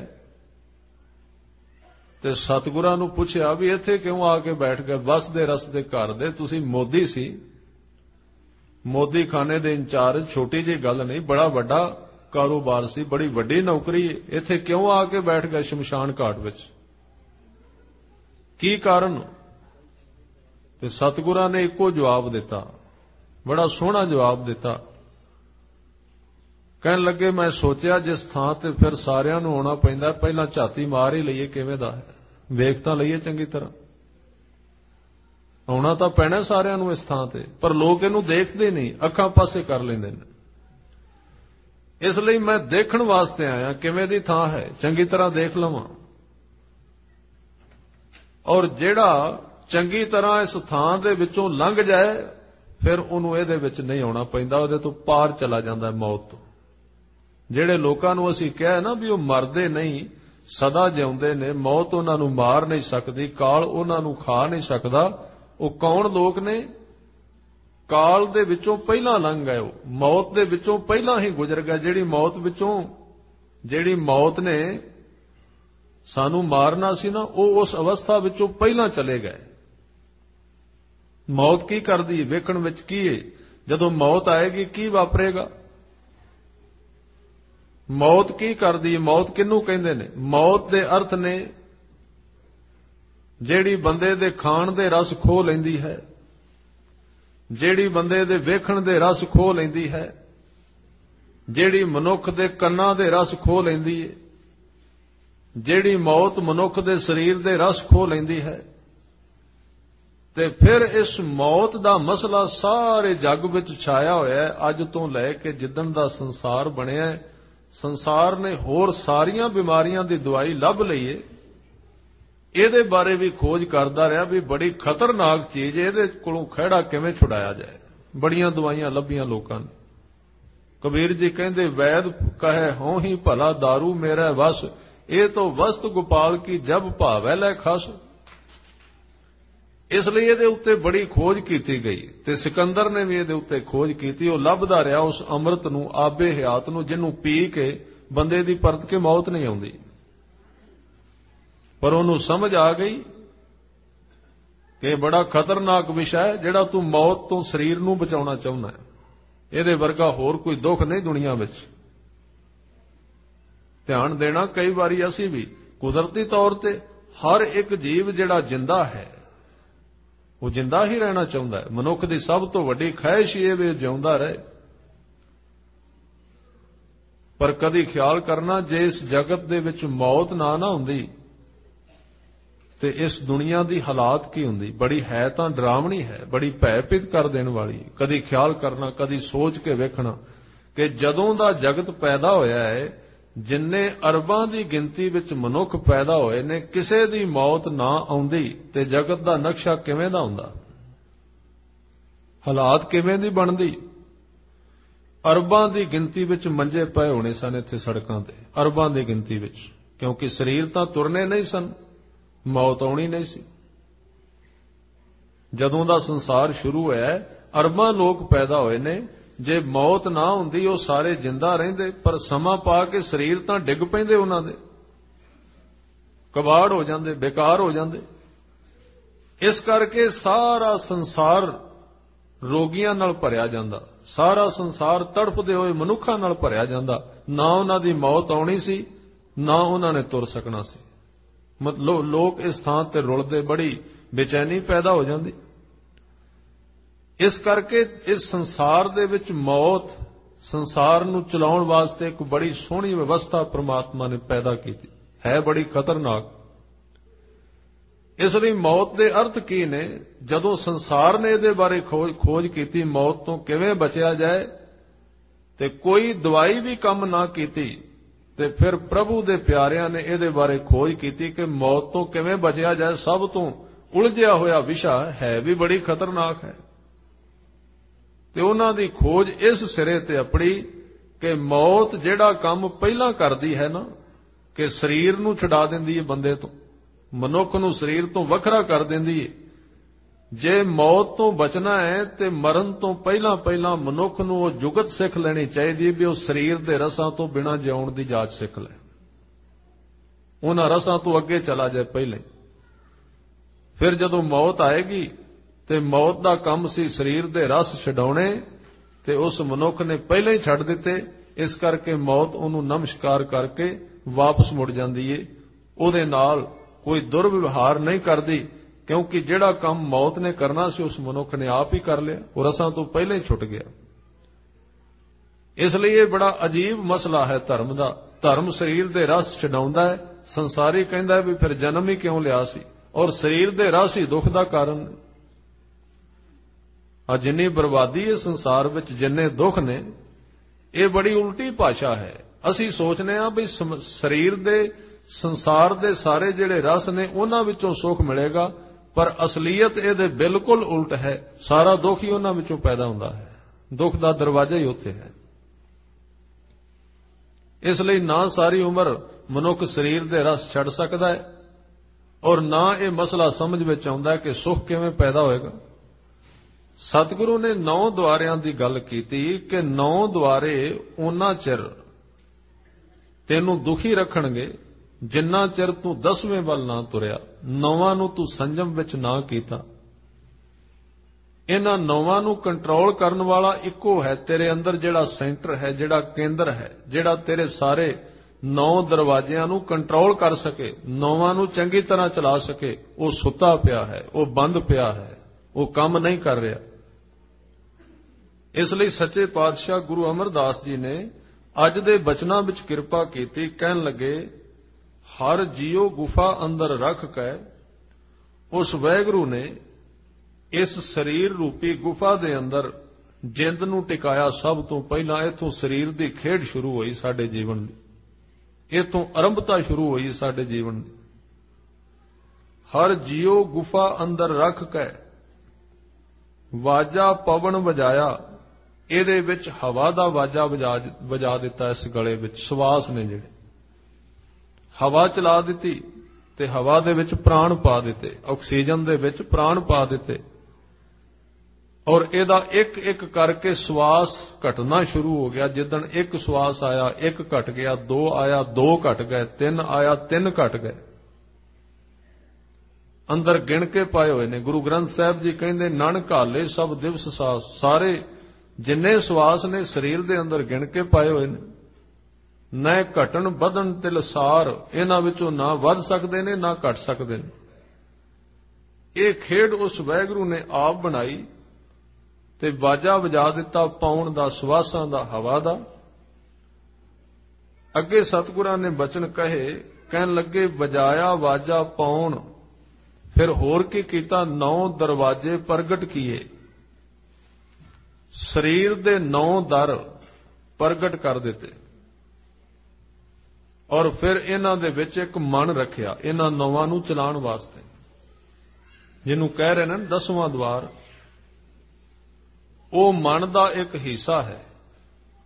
ਤੇ ਸਤਿਗੁਰਾਂ ਨੂੰ ਪੁੱਛਿਆ ਵੀ ਇੱਥੇ ਕਿਉਂ ਆ ਕੇ ਬੈਠ ਗਏ? ਵਸਦੇ ਰਸਦੇ ਘਰ ਦੇ ਤੁਸੀਂ ਮੋਦੀ ਸੀ, ਮੋਦੀ ਖਾਨੇ ਦੇ ਇੰਚਾਰਜ। ਛੋਟੀ ਜਿਹੀ ਗੱਲ ਨਹੀਂ, ਬੜਾ ਵੱਡਾ ਕਾਰੋਬਾਰ ਸੀ, ਬੜੀ ਵੱਡੀ ਨੌਕਰੀ। ਇੱਥੇ ਕਿਉਂ ਆ ਕੇ ਬੈਠ ਗਏ ਸ਼ਮਸ਼ਾਨ ਘਾਟ ਵਿੱਚ? ਕੀ ਕਾਰਨ? ਤੇ ਸਤਿਗੁਰਾਂ ਨੇ ਇੱਕੋ ਜਵਾਬ ਦਿੱਤਾ, ਬੜਾ ਸੋਹਣਾ ਜਵਾਬ ਦਿੱਤਾ। ਕਹਿਣ ਲੱਗੇ ਮੈਂ ਸੋਚਿਆ ਜਿਸ ਥਾਂ ਤੇ ਫਿਰ ਸਾਰਿਆਂ ਨੂੰ ਆਉਣਾ ਪੈਂਦਾ, ਪਹਿਲਾਂ ਝਾਤੀ ਮਾਰ ਹੀ ਲਈਏ ਕਿਵੇਂ ਦਾ ਹੈ, ਵੇਖ ਤਾਂ ਲਈਏ ਚੰਗੀ ਤਰ੍ਹਾਂ। ਆਉਣਾ ਤਾਂ ਪੈਣਾ ਸਾਰਿਆਂ ਨੂੰ ਇਸ ਥਾਂ ਤੇ, ਪਰ ਲੋਕ ਇਹਨੂੰ ਦੇਖਦੇ ਨਹੀਂ, ਅੱਖਾਂ ਪਾਸੇ ਕਰ ਲੈਂਦੇ ਨੇ। ਇਸ ਲਈ ਮੈਂ ਦੇਖਣ ਵਾਸਤੇ ਆਇਆ ਕਿਵੇਂ ਦੀ ਥਾਂ ਹੈ, ਚੰਗੀ ਤਰ੍ਹਾਂ ਦੇਖ ਲਵਾਂ। ਔਰ ਜਿਹੜਾ ਚੰਗੀ ਤਰ੍ਹਾਂ ਇਸ ਥਾਂ ਦੇ ਵਿੱਚੋਂ ਲੰਘ ਜਾਏ ਫਿਰ ਉਹਨੂੰ ਇਹਦੇ ਵਿੱਚ ਨਹੀਂ ਆਉਣਾ ਪੈਂਦਾ, ਉਹਦੇ ਤੋਂ ਪਾਰ ਚਲਾ ਜਾਂਦਾ ਮੌਤ ਤੋਂ। ਜਿਹੜੇ ਲੋਕਾਂ ਨੂੰ ਅਸੀਂ ਕਿਹਾ ਨਾ ਵੀ ਉਹ ਮਰਦੇ ਨਹੀਂ, ਸਦਾ ਜਿਉਂਦੇ ਨੇ, ਮੌਤ ਉਹਨਾਂ ਨੂੰ ਮਾਰ ਨਹੀਂ ਸਕਦੀ, ਕਾਲ ਉਹਨਾਂ ਨੂੰ ਖਾ ਨਹੀਂ ਸਕਦਾ, ਉਹ ਕੌਣ ਲੋਕ ਨੇ? ਕਾਲ ਦੇ ਵਿੱਚੋਂ ਪਹਿਲਾਂ ਲੰਘ ਗਏ, ਉਹ ਮੌਤ ਦੇ ਵਿੱਚੋਂ ਪਹਿਲਾਂ ਹੀ ਗੁਜ਼ਰ ਗਏ। ਜਿਹੜੀ ਮੌਤ ਵਿੱਚੋਂ ਜਿਹੜੀ ਮੌਤ ਨੇ ਸਾਨੂੰ ਮਾਰਨਾ ਸੀ ਨਾ, ਉਹ ਉਸ ਅਵਸਥਾ ਵਿੱਚੋਂ ਪਹਿਲਾਂ ਚਲੇ ਗਏ। ਮੌਤ ਕੀ ਕਰਦੀ ਹੈ ਵੇਖਣ ਵਿੱਚ ਕੀ ਹੈ? ਜਦੋਂ ਮੌਤ ਆਏਗੀ ਕੀ ਵਾਪਰੇਗਾ? ਮੌਤ ਕੀ ਕਰਦੀ ਹੈ? ਮੌਤ ਕਿਹਨੂੰ ਕਹਿੰਦੇ ਨੇ? ਮੌਤ ਦੇ ਅਰਥ ਨੇ ਜਿਹੜੀ ਬੰਦੇ ਦੇ ਖਾਣ ਦੇ ਰਸ ਖੋਹ ਲੈਂਦੀ ਹੈ, ਜਿਹੜੀ ਬੰਦੇ ਦੇ ਵੇਖਣ ਦੇ ਰਸ ਖੋਹ ਲੈਂਦੀ ਹੈ, ਜਿਹੜੀ ਮਨੁੱਖ ਦੇ ਕੰਨਾਂ ਦੇ ਰਸ ਖੋਹ ਲੈਂਦੀ ਹੈ, ਜਿਹੜੀ ਮੌਤ ਮਨੁੱਖ ਦੇ ਸਰੀਰ ਦੇ ਰਸ ਖੋਹ ਲੈਂਦੀ ਹੈ। ਤੇ ਫਿਰ ਇਸ ਮੌਤ ਦਾ ਮਸਲਾ ਸਾਰੇ ਜੱਗ ਵਿੱਚ ਛਾਇਆ ਹੋਇਆ ਹੈ। ਅੱਜ ਤੋਂ ਲੈ ਕੇ ਜਿੱਦਣ ਦਾ ਸੰਸਾਰ ਬਣਿਆ, ਸੰਸਾਰ ਨੇ ਹੋਰ ਸਾਰੀਆਂ ਬਿਮਾਰੀਆਂ ਦੀ ਦਵਾਈ ਲੱਭ ਲਈ ਏ। ਇਹਦੇ ਬਾਰੇ ਵੀ ਖੋਜ ਕਰਦਾ ਰਿਹਾ ਵੀ ਬੜੀ ਖਤਰਨਾਕ ਚੀਜ਼, ਇਹਦੇ ਕੋਲੋਂ ਖਹਿੜਾ ਕਿਵੇਂ ਛੁਡਾਇਆ ਜਾਏ। ਬੜੀਆਂ ਦਵਾਈਆਂ ਲੱਭੀਆਂ ਲੋਕਾਂ ਨੇ। ਕਬੀਰ ਜੀ ਕਹਿੰਦੇ ਵੈਦ ਕਹੇ ਹੋਂ ਹੀ ਭਲਾ ਦਾਰੂ ਮੇਰਾ ਵਸ, ਇਹ ਤੋਂ ਵਸਤ ਗੋਪਾਲ ਕੀ ਜਬ ਭਾਵੈ ਲੈ ਖਸ। ਇਸ ਲਈ ਇਹਦੇ ਉੱਤੇ ਬੜੀ ਖੋਜ ਕੀਤੀ ਗਈ ਤੇ ਸਿਕੰਦਰ ਨੇ ਵੀ ਇਹਦੇ ਉੱਤੇ ਖੋਜ ਕੀਤੀ। ਉਹ ਲੱਭਦਾ ਰਿਹਾ ਉਸ ਅੰਮ੍ਰਿਤ ਨੂੰ, ਆਬੇ ਹਯਾਤ ਨੂੰ, ਜਿਹਨੂੰ ਪੀ ਕੇ ਬੰਦੇ ਦੀ ਪਰਤ ਕੇ ਮੌਤ ਨਹੀਂ ਆਉਂਦੀ। ਪਰ ਉਹਨੂੰ ਸਮਝ ਆ ਗਈ ਕਿ ਇਹ ਬੜਾ ਖਤਰਨਾਕ ਵਿਸ਼ਾ ਹੈ ਜਿਹੜਾ ਤੂੰ ਮੌਤ ਤੋਂ ਸਰੀਰ ਨੂੰ ਬਚਾਉਣਾ ਚਾਹੁੰਦਾ ਹੈ। ਇਹਦੇ ਵਰਗਾ ਹੋਰ ਕੋਈ ਦੁੱਖ ਨਹੀਂ ਦੁਨੀਆ ਵਿੱਚ। ਧਿਆਨ ਦੇਣਾ, ਕਈ ਵਾਰੀ ਅਸੀਂ ਵੀ ਕੁਦਰਤੀ ਤੌਰ ਤੇ ਹਰ ਇੱਕ ਜੀਵ ਜਿਹੜਾ ਜਿੰਦਾ ਹੈ ਉਹ ਜਿੰਦਾ ਹੀ ਰਹਿਣਾ ਚਾਹੁੰਦਾ ਹੈ। ਮਨੁੱਖ ਦੀ ਸਭ ਤੋਂ ਵੱਡੀ ਖਾਹਿਸ਼ ਇਹ ਵੀ ਜਿਉਂਦਾ ਰਹੇ। ਪਰ ਕਦੀ ਖਿਆਲ ਕਰਨਾ, ਜੇ ਇਸ ਜਗਤ ਦੇ ਵਿੱਚ ਮੌਤ ਨਾ ਨਾ ਹੁੰਦੀ ਤੇ ਇਸ ਦੁਨੀਆ ਦੀ ਹਾਲਾਤ ਕੀ ਹੁੰਦੀ? ਬੜੀ ਹੈ ਤਾਂ ਡਰਾਵਣੀ ਹੈ, ਬੜੀ ਭੈਭੀਤ ਕਰ ਦੇਣ ਵਾਲੀ। ਕਦੀ ਖਿਆਲ ਕਰਨਾ, ਕਦੀ ਸੋਚ ਕੇ ਵੇਖਣਾ ਕਿ ਜਦੋਂ ਦਾ ਜਗਤ ਪੈਦਾ ਹੋਇਆ ਹੈ, ਜਿੰਨੇ ਅਰਬਾਂ ਦੀ ਗਿਣਤੀ ਵਿੱਚ ਮਨੁੱਖ ਪੈਦਾ ਹੋਏ ਨੇ, ਕਿਸੇ ਦੀ ਮੌਤ ਨਾ ਆਉਂਦੀ ਤੇ ਜਗਤ ਦਾ ਨਕਸ਼ਾ ਕਿਵੇਂ ਦਾ ਹੁੰਦਾ, ਹਾਲਾਤ ਕਿਵੇਂ ਦੀ ਬਣਦੀ। ਅਰਬਾਂ ਦੀ ਗਿਣਤੀ ਵਿੱਚ ਮੰਜੇ ਪਏ ਹੋਣੇ ਸਨ ਇੱਥੇ ਸੜਕਾਂ ਤੇ, ਅਰਬਾਂ ਦੀ ਗਿਣਤੀ ਵਿੱਚ, ਕਿਉਂਕਿ ਸਰੀਰ ਤਾਂ ਤੁਰਨੇ ਨਹੀਂ ਸਨ, ਮੌਤ ਆਉਣੀ ਨਹੀਂ ਸੀ। ਜਦੋਂ ਦਾ ਸੰਸਾਰ ਸ਼ੁਰੂ ਹੋਇਆ ਅਰਬਾਂ ਲੋਕ ਪੈਦਾ ਹੋਏ ਨੇ। ਜੇ ਮੌਤ ਨਾ ਹੁੰਦੀ ਉਹ ਸਾਰੇ ਜਿੰਦਾ ਰਹਿੰਦੇ, ਪਰ ਸਮਾਂ ਪਾ ਕੇ ਸਰੀਰ ਤਾਂ ਡਿੱਗ ਪੈਂਦੇ, ਉਹਨਾਂ ਦੇ ਕਬਾੜ ਹੋ ਜਾਂਦੇ, ਬੇਕਾਰ ਹੋ ਜਾਂਦੇ। ਇਸ ਕਰਕੇ ਸਾਰਾ ਸੰਸਾਰ ਰੋਗੀਆਂ ਨਾਲ ਭਰਿਆ ਜਾਂਦਾ, ਸਾਰਾ ਸੰਸਾਰ ਤੜਫਦੇ ਹੋਏ ਮਨੁੱਖਾਂ ਨਾਲ ਭਰਿਆ ਜਾਂਦਾ। ਨਾ ਉਹਨਾਂ ਦੀ ਮੌਤ ਆਉਣੀ ਸੀ, ਨਾ ਉਹਨਾਂ ਨੇ ਤੁਰ ਸਕਣਾ ਸੀ। ਮਤਲਬ ਲੋਕ ਇਸ ਥਾਂ ਤੇ ਰੁਲਦੇ, ਬੜੀ ਬੇਚੈਨੀ ਪੈਦਾ ਹੋ ਜਾਂਦੀ। ਇਸ ਕਰਕੇ ਇਸ ਸੰਸਾਰ ਦੇ ਵਿੱਚ ਮੌਤ, ਸੰਸਾਰ ਨੂੰ ਚਲਾਉਣ ਵਾਸਤੇ ਇੱਕ ਬੜੀ ਸੋਹਣੀ ਵਿਵਸਥਾ ਪ੍ਰਮਾਤਮਾ ਨੇ ਪੈਦਾ ਕੀਤੀ, ਹੈ ਬੜੀ ਖਤਰਨਾਕ। ਇਸ ਲਈ ਮੌਤ ਦੇ ਅਰਥ ਕੀ ਨੇ? ਜਦੋਂ ਸੰਸਾਰ ਨੇ ਇਹਦੇ ਬਾਰੇ ਖੋਜ ਖੋਜ ਕੀਤੀ, ਮੌਤ ਤੋਂ ਕਿਵੇਂ ਬਚਿਆ ਜਾਏ, ਤੇ ਕੋਈ ਦਵਾਈ ਵੀ ਕੰਮ ਨਾ ਕੀਤੀ, ਤੇ ਫਿਰ ਪ੍ਰਭੂ ਦੇ ਪਿਆਰਿਆਂ ਨੇ ਇਹਦੇ ਬਾਰੇ ਖੋਜ ਕੀਤੀ ਕਿ ਮੌਤ ਤੋਂ ਕਿਵੇਂ ਬਚਿਆ ਜਾਏ। ਸਭ ਤੋਂ ਉਲਝਿਆ ਹੋਇਆ ਵਿਸ਼ਾ ਹੈ, ਵੀ ਬੜੀ ਖਤਰਨਾਕ ਹੈ। ਤੇ ਉਹਨਾਂ ਦੀ ਖੋਜ ਇਸ ਸਿਰੇ ਤੇ ਅਪੜੀ ਕਿ ਮੌਤ ਜਿਹੜਾ ਕੰਮ ਪਹਿਲਾਂ ਕਰਦੀ ਹੈ ਨਾ, ਕਿ ਸਰੀਰ ਨੂੰ ਛੁਡਾ ਦਿੰਦੀ ਹੈ ਬੰਦੇ ਤੋਂ, ਮਨੁੱਖ ਨੂੰ ਸਰੀਰ ਤੋਂ ਵੱਖਰਾ ਕਰ ਦਿੰਦੀ ਹੈ। ਜੇ ਮੌਤ ਤੋਂ ਬਚਣਾ ਹੈ ਤੇ ਮਰਨ ਤੋਂ ਪਹਿਲਾਂ ਪਹਿਲਾਂ ਮਨੁੱਖ ਨੂੰ ਉਹ ਜੁਗਤ ਸਿੱਖ ਲੈਣੀ ਚਾਹੀਦੀ ਵੀ ਉਹ ਸਰੀਰ ਦੇ ਰਸਾਂ ਤੋਂ ਬਿਨਾਂ ਜਿਉਣ ਦੀ ਜਾਚ ਸਿੱਖ ਲੈ, ਉਹਨਾਂ ਰਸਾਂ ਤੋਂ ਅੱਗੇ ਚਲਾ ਜਾਏ ਪਹਿਲੇ। ਫਿਰ ਜਦੋਂ ਮੌਤ ਆਏਗੀ ਤੇ ਮੌਤ ਦਾ ਕੰਮ ਸੀ ਸਰੀਰ ਦੇ ਰਸ ਛਡਾਉਣੇ, ਤੇ ਉਸ ਮਨੁੱਖ ਨੇ ਪਹਿਲਾਂ ਹੀ ਛੱਡ ਦਿੱਤੇ। ਇਸ ਕਰਕੇ ਮੌਤ ਉਹਨੂੰ ਨਮਸਕਾਰ ਕਰਕੇ ਵਾਪਸ ਮੁੜ ਜਾਂਦੀ ਏ, ਉਹਦੇ ਨਾਲ ਕੋਈ ਦੁਰਵਿਵਹਾਰ ਨਹੀਂ ਕਰਦੀ, ਕਿਉਂਕਿ ਜਿਹੜਾ ਕੰਮ ਮੌਤ ਨੇ ਕਰਨਾ ਸੀ ਉਸ ਮਨੁੱਖ ਨੇ ਆਪ ਹੀ ਕਰ ਲਿਆ, ਉਹ ਰਸਾਂ ਤੋਂ ਪਹਿਲਾਂ ਹੀ ਛੁੱਟ ਗਿਆ। ਇਸ ਲਈ ਇਹ ਬੜਾ ਅਜੀਬ ਮਸਲਾ ਹੈ ਧਰਮ ਦਾ। ਧਰਮ ਸਰੀਰ ਦੇ ਰਸ ਛਡਾਉਂਦਾ ਹੈ, ਸੰਸਾਰੀ ਕਹਿੰਦਾ ਵੀ ਫਿਰ ਜਨਮ ਹੀ ਕਿਉਂ ਲਿਆ ਸੀ, ਔਰ ਸਰੀਰ ਦੇ ਰਸ ਹੀ ਦੁੱਖ ਦਾ ਕਾਰਨ। ਆ ਜਿੰਨੀ ਬਰਬਾਦੀ ਹੈ ਸੰਸਾਰ ਵਿੱਚ, ਜਿੰਨੇ ਦੁੱਖ ਨੇ, ਇਹ ਬੜੀ ਉਲਟੀ ਭਾਸ਼ਾ ਹੈ। ਅਸੀਂ ਸੋਚਨੇ ਆ ਵੀ ਸਰੀਰ ਦੇ, ਸੰਸਾਰ ਦੇ ਸਾਰੇ ਜਿਹੜੇ ਰਸ ਨੇ ਉਹਨਾਂ ਵਿੱਚੋਂ ਸੁੱਖ ਮਿਲੇਗਾ, ਪਰ ਅਸਲੀਅਤ ਇਹਦੇ ਬਿਲਕੁਲ ਉਲਟ ਹੈ। ਸਾਰਾ ਦੁੱਖ ਹੀ ਉਹਨਾਂ ਵਿੱਚੋਂ ਪੈਦਾ ਹੁੰਦਾ ਹੈ, ਦੁੱਖ ਦਾ ਦਰਵਾਜ਼ਾ ਹੀ ਉੱਥੇ ਹੈ। ਇਸ ਲਈ ਨਾ ਸਾਰੀ ਉਮਰ ਮਨੁੱਖ ਸਰੀਰ ਦੇ ਰਸ ਛੱਡ ਸਕਦਾ ਹੈ, ਔਰ ਨਾ ਇਹ ਮਸਲਾ ਸਮਝ ਵਿੱਚ ਆਉਂਦਾ ਕਿ ਸੁੱਖ ਕਿਵੇਂ ਪੈਦਾ ਹੋਏਗਾ। ਸਤਿਗੁਰੂ ਨੇ ਨੌ ਦੁਆਰਿਆਂ ਦੀ ਗੱਲ ਕੀਤੀ ਕਿ ਨੌ ਦੁਆਰੇ ਉਹਨਾਂ ਚਿਰ ਤੈਨੂੰ ਦੁਖੀ ਰੱਖਣਗੇ ਜਿੰਨਾ ਚਿਰ ਤੂੰ ਦਸਵੇਂ ਵੱਲ ਨਾ ਤੁਰਿਆ, ਨੌਵਾਂ ਨੂੰ ਤੂੰ ਸੰਜਮ ਵਿੱਚ ਨਾ ਕੀਤਾ। ਇਹਨਾਂ ਨੌਵਾਂ ਨੂੰ ਕੰਟਰੋਲ ਕਰਨ ਵਾਲਾ ਇੱਕੋ ਹੈ, ਤੇਰੇ ਅੰਦਰ ਜਿਹੜਾ ਸੈਂਟਰ ਹੈ, ਜਿਹੜਾ ਕੇਂਦਰ ਹੈ, ਜਿਹੜਾ ਤੇਰੇ ਸਾਰੇ ਨੌ ਦਰਵਾਜ਼ਿਆਂ ਨੂੰ ਕੰਟਰੋਲ ਕਰ ਸਕੇ, ਨੌਵਾਂ ਨੂੰ ਚੰਗੀ ਤਰ੍ਹਾਂ ਚਲਾ ਸਕੇ, ਉਹ ਸੁੱਤਾ ਪਿਆ ਹੈ, ਉਹ ਬੰਦ ਪਿਆ ਹੈ, ਉਹ ਕੰਮ ਨਹੀਂ ਕਰ ਰਿਹਾ। ਇਸ ਲਈ ਸੱਚੇ ਪਾਤਸ਼ਾਹ ਗੁਰੂ ਅਮਰਦਾਸ ਜੀ ਨੇ ਅੱਜ ਦੇ ਬਚਨਾਂ ਵਿੱਚ ਕਿਰਪਾ ਕੀਤੀ, ਕਹਿਣ ਲੱਗੇ, ਹਰ ਜੀਉ ਗੁਫਾ ਅੰਦਰ ਰੱਖ ਕੇ ਉਸ ਵਾਹਿਗੁਰੂ ਨੇ ਇਸ ਸਰੀਰ ਰੂਪੀ ਗੁਫਾ ਦੇ ਅੰਦਰ ਜਿੰਦ ਨੂੰ ਟਿਕਾਇਆ। ਸਭ ਤੋਂ ਪਹਿਲਾਂ ਇਥੋਂ ਸਰੀਰ ਦੀ ਖੇਡ ਸ਼ੁਰੂ ਹੋਈ ਸਾਡੇ ਜੀਵਨ ਦੀ, ਇਥੋਂ ਆਰੰਭਤਾ ਸ਼ੁਰੂ ਹੋਈ ਸਾਡੇ ਜੀਵਨ ਦੀ। ਹਰ ਜੀਉ ਗੁਫਾ ਅੰਦਰ ਰੱਖ ਕੇ ਵਾਜਾ ਪਵਨ ਵਜਾਇਆ, ਇਹਦੇ ਵਿੱਚ ਹਵਾ ਦਾ ਵਾਜਾ ਵਜਾ ਵਜਾ ਦਿੱਤਾ। ਇਸ ਗਲੇ ਵਿੱਚ ਸਵਾਸ ਨੇ ਜਿਹੜੇ, ਹਵਾ ਚਲਾ ਦਿੱਤੀ ਤੇ ਹਵਾ ਦੇ ਵਿੱਚ ਪ੍ਰਾਣ ਪਾ ਦਿੱਤੇ, ਆਕਸੀਜਨ ਦੇ ਵਿੱਚ ਪ੍ਰਾਣ ਪਾ ਦਿੱਤੇ, ਔਰ ਇਹਦਾ ਇੱਕ ਇੱਕ ਕਰਕੇ ਸਵਾਸ ਘਟਣਾ ਸ਼ੁਰੂ ਹੋ ਗਿਆ। ਜਿੱਦਣ ਇੱਕ ਸਵਾਸ ਆਇਆ ਇੱਕ ਘਟ ਗਿਆ, ਦੋ ਆਇਆ ਦੋ ਘਟ ਗਏ, ਤਿੰਨ ਆਇਆ ਤਿੰਨ ਘਟ ਗਏ। ਅੰਦਰ ਗਿਣ ਕੇ ਪਾਏ ਹੋਏ ਨੇ। ਗੁਰੂ ਗ੍ਰੰਥ ਸਾਹਿਬ ਜੀ ਕਹਿੰਦੇ, ਨਣ ਘਾਲੇ ਸਭ ਦਿਵਸ ਸਾਸ, ਸਾਰੇ ਜਿੰਨੇ ਸਵਾਸ ਨੇ ਸਰੀਰ ਦੇ ਅੰਦਰ ਗਿਣ ਕੇ ਪਾਏ ਹੋਏ ਨੇ। ਨਾ ਘਟਣ ਵਧਣ ਤਿਲ ਸਾਰ, ਇਹਨਾਂ ਵਿੱਚੋਂ ਨਾ ਵੱਧ ਸਕਦੇ ਨੇ ਨਾ ਘਟ ਸਕਦੇ ਨੇ। ਇਹ ਖੇਡ ਉਸ ਵਾਹਿਗੁਰੂ ਨੇ ਆਪ ਬਣਾਈ ਤੇ ਵਾਜਾ ਵਜਾ ਦਿੱਤਾ ਪਾਉਣ ਦਾ, ਸਵਾਸਾਂ ਦਾ, ਹਵਾ ਦਾ। ਅੱਗੇ ਸਤਿਗੁਰਾਂ ਨੇ ਬਚਨ ਕਹੇ, ਕਹਿਣ ਲੱਗੇ, ਵਜਾਇਆ ਵਾਜਾ ਪਾਉਣ, ਫਿਰ ਹੋਰ ਕੀ ਕੀਤਾ, ਨੌ ਦਰਵਾਜੇ ਪ੍ਰਗਟ ਕੀਏ। ਸਰੀਰ ਦੇ ਨੌ ਦਰ ਪ੍ਰਗਟ ਕਰ ਦਿੱਤੇ, ਔਰ ਫਿਰ ਇਹਨਾਂ ਦੇ ਵਿੱਚ ਇੱਕ ਮਨ ਰੱਖਿਆ ਇਹਨਾਂ ਨੌਵਾਂ ਨੂੰ ਚਲਾਉਣ ਵਾਸਤੇ, ਜਿਹਨੂੰ ਕਹਿ ਰਹੇ ਨੇ ਦਸਵਾਂ ਦਵਾਰ। ਉਹ ਮਨ ਦਾ ਇੱਕ ਹਿੱਸਾ ਹੈ,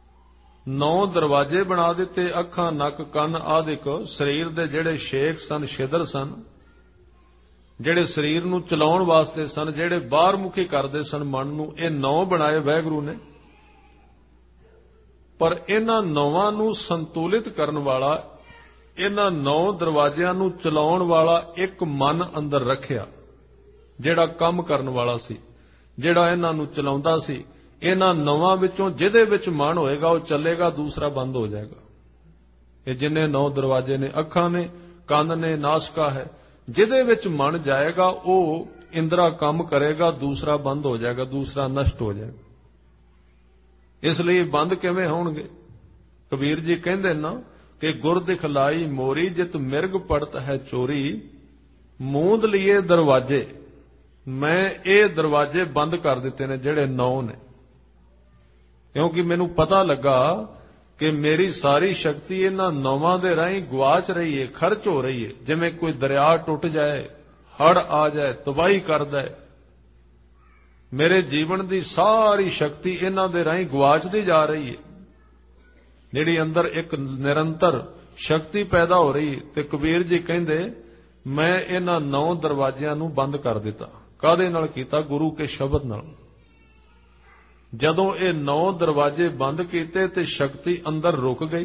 ਨੌ ਦਰਵਾਜ਼ੇ ਬਣਾ ਦਿੱਤੇ, ਅੱਖਾਂ, ਨੱਕ, ਕੰਨ ਆਦਿਕ ਸਰੀਰ ਦੇ ਜਿਹੜੇ ਸ਼ੇਖ ਸਨ, ਛਿਦਰ ਸਨ, ਜਿਹੜੇ ਸਰੀਰ ਨੂੰ ਚਲਾਉਣ ਵਾਸਤੇ ਸਨ, ਜਿਹੜੇ ਬਾਹਰ ਮੁਖੀ ਕਰਦੇ ਸਨ ਮਨ ਨੂੰ, ਇਹ ਨੌ ਬਣਾਏ ਵਾਹਿਗੁਰੂ ਨੇ। ਪਰ ਇਹਨਾਂ ਨੌਵਾਂ ਨੂੰ ਸੰਤੁਲਿਤ ਕਰਨ ਵਾਲਾ, ਇਹਨਾਂ ਨੌ ਦਰਵਾਜ਼ਿਆਂ ਨੂੰ ਚਲਾਉਣ ਵਾਲਾ ਇੱਕ ਮਨ ਅੰਦਰ ਰੱਖਿਆ, ਜਿਹੜਾ ਕੰਮ ਕਰਨ ਵਾਲਾ ਸੀ, ਜਿਹੜਾ ਇਹਨਾਂ ਨੂੰ ਚਲਾਉਂਦਾ ਸੀ। ਇਹਨਾਂ ਨੌਵਾਂ ਵਿੱਚੋਂ ਜਿਹਦੇ ਵਿੱਚ ਮਨ ਹੋਏਗਾ ਉਹ ਚੱਲੇਗਾ, ਦੂਸਰਾ ਬੰਦ ਹੋ ਜਾਏਗਾ। ਇਹ ਜਿੰਨੇ ਨੌ ਦਰਵਾਜ਼ੇ ਨੇ, ਅੱਖਾਂ ਨੇ, ਕੰਨ ਨੇ, ਨਾਸਕਾ ਹੈ, ਜਿਹਦੇ ਵਿੱਚ ਮਨ ਜਾਏਗਾ ਉਹ ਇੰਦਰਾ ਕੰਮ ਕਰੇਗਾ, ਦੂਸਰਾ ਬੰਦ ਹੋ ਜਾਏਗਾ, ਦੂਸਰਾ ਨਸ਼ਟ ਹੋ ਜਾਏਗਾ। ਇਸ ਲਈ ਬੰਦ ਕਿਵੇਂ ਹੋਣਗੇ? ਕਬੀਰ ਜੀ ਕਹਿੰਦੇ ਨਾ ਕਿ ਗੁਰ ਦਿਖਲਾਈ ਮੋਰੀ, ਜਿਤ ਮਿਰਗ ਪੜਤ ਹੈ ਚੋਰੀ, ਮੂੰਦ ਲਿਏ ਦਰਵਾਜ਼ੇ। ਮੈਂ ਇਹ ਦਰਵਾਜ਼ੇ ਬੰਦ ਕਰ ਦਿੱਤੇ ਨੇ ਜਿਹੜੇ ਨੌ ਨੇ, ਕਿਉਂਕਿ ਮੈਨੂੰ ਪਤਾ ਲੱਗਾ ਕਿ ਮੇਰੀ ਸਾਰੀ ਸ਼ਕਤੀ ਇਹਨਾਂ ਨੌਵਾਂ ਦੇ ਰਾਹੀਂ ਗਵਾਚ ਰਹੀ ਹੈ, ਖਰਚ ਹੋ ਰਹੀ ਹੈ। ਜਿਵੇਂ ਕੋਈ ਦਰਿਆ ਟੁੱਟ ਜਾਏ, ਹੜ ਆ ਜਾਏ, ਤਬਾਹੀ ਕਰਦਾ ਹੈ, ਮੇਰੇ ਜੀਵਨ ਦੀ ਸਾਰੀ ਸ਼ਕਤੀ ਇਹਨਾਂ ਦੇ ਰਾਹੀਂ ਗਵਾਚਦੀ ਜਾ ਰਹੀ ਹੈ, ਜਿਹੜੀ ਅੰਦਰ ਇੱਕ ਨਿਰੰਤਰ ਸ਼ਕਤੀ ਪੈਦਾ ਹੋ ਰਹੀ। ਤੇ ਕਬੀਰ ਜੀ ਕਹਿੰਦੇ ਮੈਂ ਇਹਨਾਂ ਨੌ ਦਰਵਾਜ਼ਿਆਂ ਨੂੰ ਬੰਦ ਕਰ ਦਿੱਤਾ। ਕਾਹਦੇ ਨਾਲ ਕੀਤਾ? ਗੁਰੂ ਕੇ ਸ਼ਬਦ ਨਾਲ। ਜਦੋਂ ਇਹ ਨੌ ਦਰਵਾਜ਼ੇ ਬੰਦ ਕੀਤੇ ਤੇ ਸ਼ਕਤੀ ਅੰਦਰ ਰੁਕ ਗਈ।